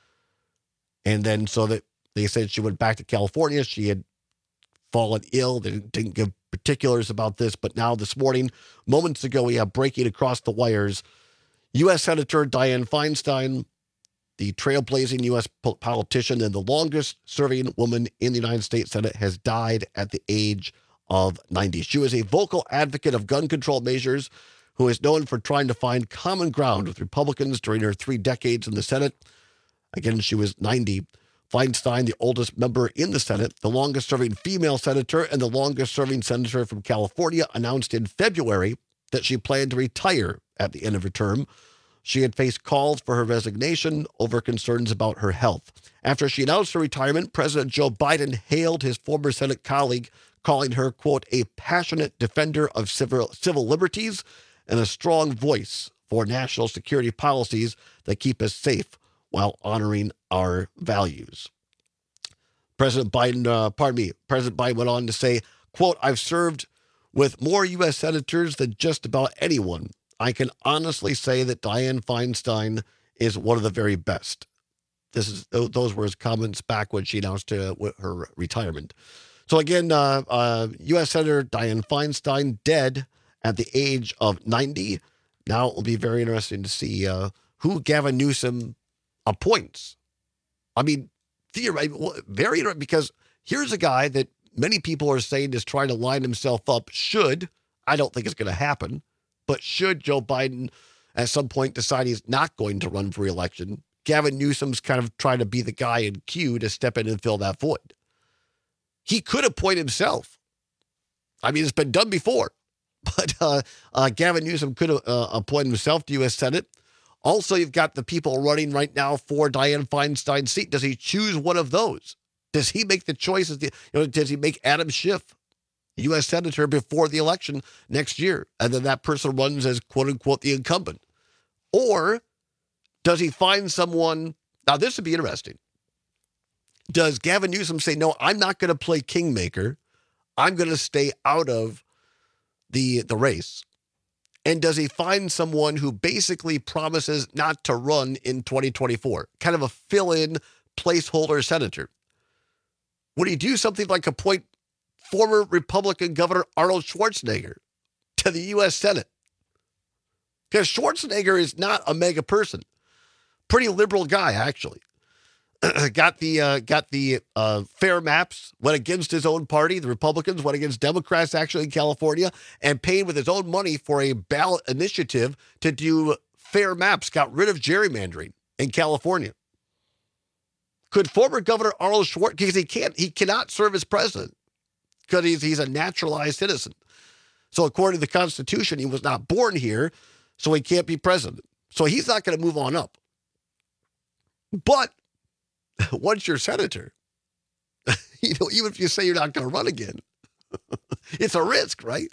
And then so that they said she went back to California. She had fallen ill. They didn't give particulars about this, but now this morning, moments ago, we have breaking across the wires. U S Senator Dianne Feinstein, the trailblazing U S politician and the longest-serving woman in the United States Senate, has died at the age of ninety. She was a vocal advocate of gun control measures, who is known for trying to find common ground with Republicans during her three decades in the Senate. Again, she was ninety. Feinstein, the oldest member in the Senate, the longest-serving female senator, and the longest-serving senator from California, announced in February that she planned to retire at the end of her term. She had faced calls for her resignation over concerns about her health. After she announced her retirement, President Joe Biden hailed his former Senate colleague, calling her, quote, a passionate defender of civil, civil liberties and a strong voice for national security policies that keep us safe while honoring our values. President Biden, uh, pardon me, President Biden went on to say, quote, I've served with more U S senators than just about anyone. I can honestly say that Dianne Feinstein is one of the very best. This is those were his comments back when she announced uh, her retirement. So again, uh, uh, U S Senator Dianne Feinstein dead at the age of ninety. Now it will be very interesting to see uh, who Gavin Newsom appoints. I mean, theoretically, very interesting, because here's a guy that many people are saying is trying to line himself up should, I don't think it's going to happen, but should Joe Biden at some point decide he's not going to run for re-election, Gavin Newsom's kind of trying to be the guy in queue to step in and fill that void. He could appoint himself. I mean, it's been done before. But uh, uh, Gavin Newsom could uh, appoint himself to U S Senate. Also, you've got the people running right now for Dianne Feinstein's seat. Does he choose one of those? Does he make the choices? You know, does he make Adam Schiff U S Senator before the election next year? And then that person runs as, quote unquote, the incumbent. Or does he find someone? Now, this would be interesting. Does Gavin Newsom say, no, I'm not going to play kingmaker. I'm going to stay out of the the race? And does he find someone who basically promises not to run in twenty twenty-four? Kind of a fill-in placeholder senator. Would he do something like appoint former Republican Governor Arnold Schwarzenegger to the U S Senate? Because Schwarzenegger is not a mega person. Pretty liberal guy, actually. got the uh, got the uh, fair maps, went against his own party. The Republicans went against Democrats, actually, in California, and paid with his own money for a ballot initiative to do fair maps, got rid of gerrymandering in California. Could former Governor Arnold Schwarzenegger, because he can't, he cannot serve as president because he's, he's a naturalized citizen. So according to the Constitution, he was not born here, so he can't be president. So he's not going to move on up. But once you're senator, you know, even if you say you're not going to run again, it's a risk, right?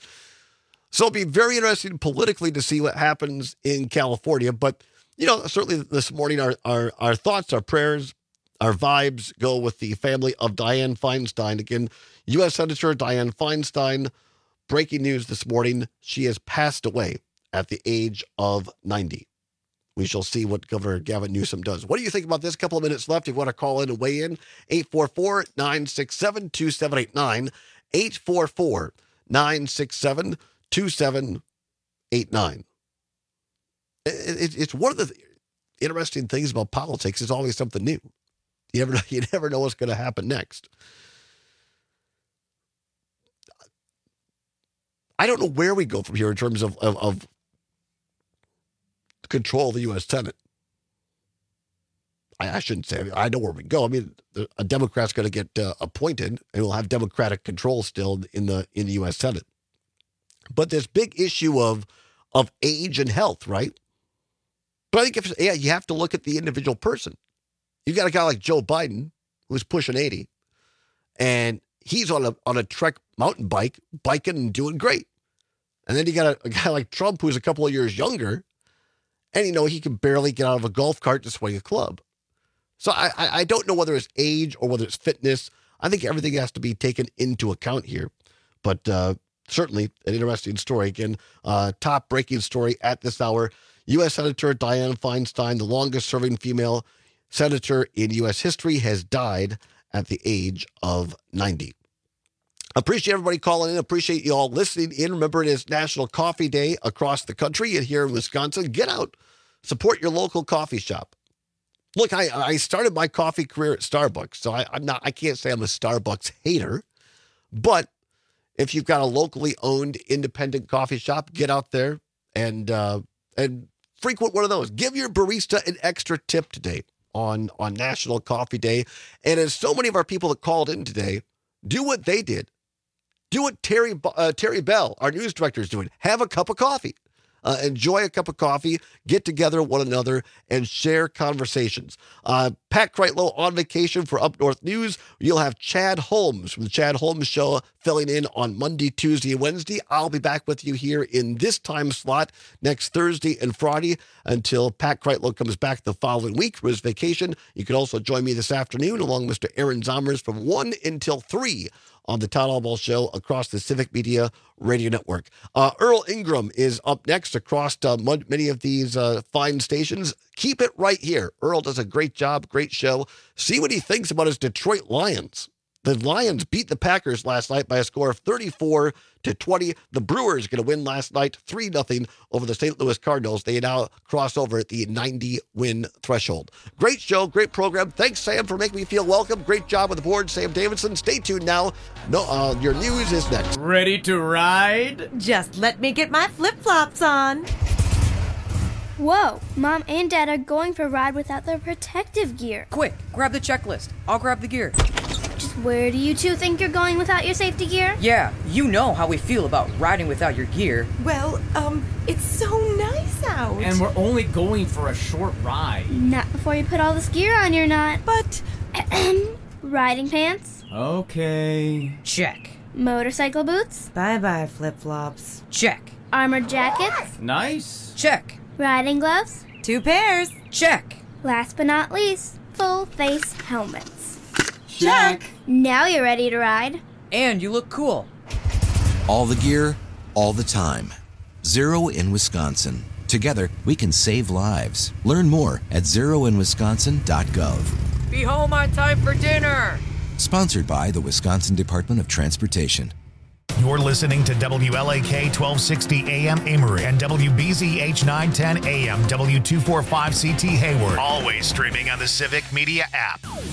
So it'll be very interesting politically to see what happens in California. But, you know, certainly this morning, our, our, our thoughts, our prayers, our vibes go with the family of Dianne Feinstein. Again, U S Senator Dianne Feinstein, breaking news this morning, she has passed away at the age of ninety. We shall see what Governor Gavin Newsom does. What do you think about this? Couple of minutes left. If you want to call in and weigh in, eight four four, nine six seven, two seven eight nine, eight four four, nine six seven, two seven eight nine. It, it, it's one of the interesting things about politics. It's always something new. You never, you never know what's going to happen next. I don't know where we go from here in terms of, of, of control of the U S Senate. I, I shouldn't say. I, mean, I know where we go. I mean, the, a Democrat's going to get uh, appointed, and we'll have Democratic control still in the in the U S Senate. But this big issue of of age and health, right? But I think if yeah, you have to look at the individual person. You got a guy like Joe Biden who's pushing eighty, and he's on a on a Trek mountain bike, biking and doing great. And then you got a, a guy like Trump who's a couple of years younger. And, you know, he can barely get out of a golf cart to swing a club. So I, I, I don't know whether it's age or whether it's fitness. I think everything has to be taken into account here. But uh, certainly an interesting story. Again, uh, top breaking story at this hour. U S Senator Dianne Feinstein, the longest serving female senator in U S history, has died at the age of ninety. Appreciate everybody calling in. Appreciate you all listening in. Remember, it is National Coffee Day across the country and here in Wisconsin. Get out. Support your local coffee shop. Look, I, I started my coffee career at Starbucks, so I, I'm not, I can't say I'm a Starbucks hater. But if you've got a locally owned independent coffee shop, get out there and uh, and frequent one of those. Give your barista an extra tip today on, on National Coffee Day. And as so many of our people that called in today, do what they did. Do what Terry uh, Terry Bell, our news director, is doing. Have a cup of coffee. Uh, enjoy a cup of coffee. Get together with one another and share conversations. Uh, Pat Kreitlow on vacation for Up North News. You'll have Chad Holmes from the Chad Holmes Show filling in on Monday, Tuesday, and Wednesday. I'll be back with you here in this time slot next Thursday and Friday until Pat Kreitlow comes back the following week for his vacation. You can also join me this afternoon along with Mister Aaron Zomers from one until three on the Town Hall Ball Show across the Civic Media Radio Network. Uh, Earl Ingram is up next across uh, many of these uh, fine stations. Keep it right here. Earl does a great job, great show. See what he thinks about his Detroit Lions. The Lions beat the Packers last night by a score of thirty-four to twenty. The Brewers going to win last night three nothing over the Saint Louis Cardinals. They now cross over at the ninety win threshold. Great show, great program. Thanks, Sam, for making me feel welcome. Great job with the board, Sam Davidson. Stay tuned now. No, uh, your news is next. Ready to ride? Just let me get my flip-flops on. Whoa, Mom and Dad are going for a ride without their protective gear. Quick, grab the checklist. I'll grab the gear. Just where do you two think you're going without your safety gear? Yeah, you know how we feel about riding without your gear. Well, um, it's so nice out. And we're only going for a short ride. Not before you put all this gear on, you're not. But... riding pants? Okay. Check. Motorcycle boots? Bye-bye, flip-flops. Check. Armored jackets? Nice. Check. Riding gloves? Two pairs. Check. Last but not least, full face helmets. Check. Now you're ready to ride. And you look cool. All the gear, all the time. Zero in Wisconsin. Together, we can save lives. Learn more at zero in wisconsin dot gov. Be home on time for dinner. Sponsored by the Wisconsin Department of Transportation. You're listening to W L A K twelve sixty A M Amory and W B Z H nine ten A M W two forty-five C T Hayward. Always streaming on the Civic Media app.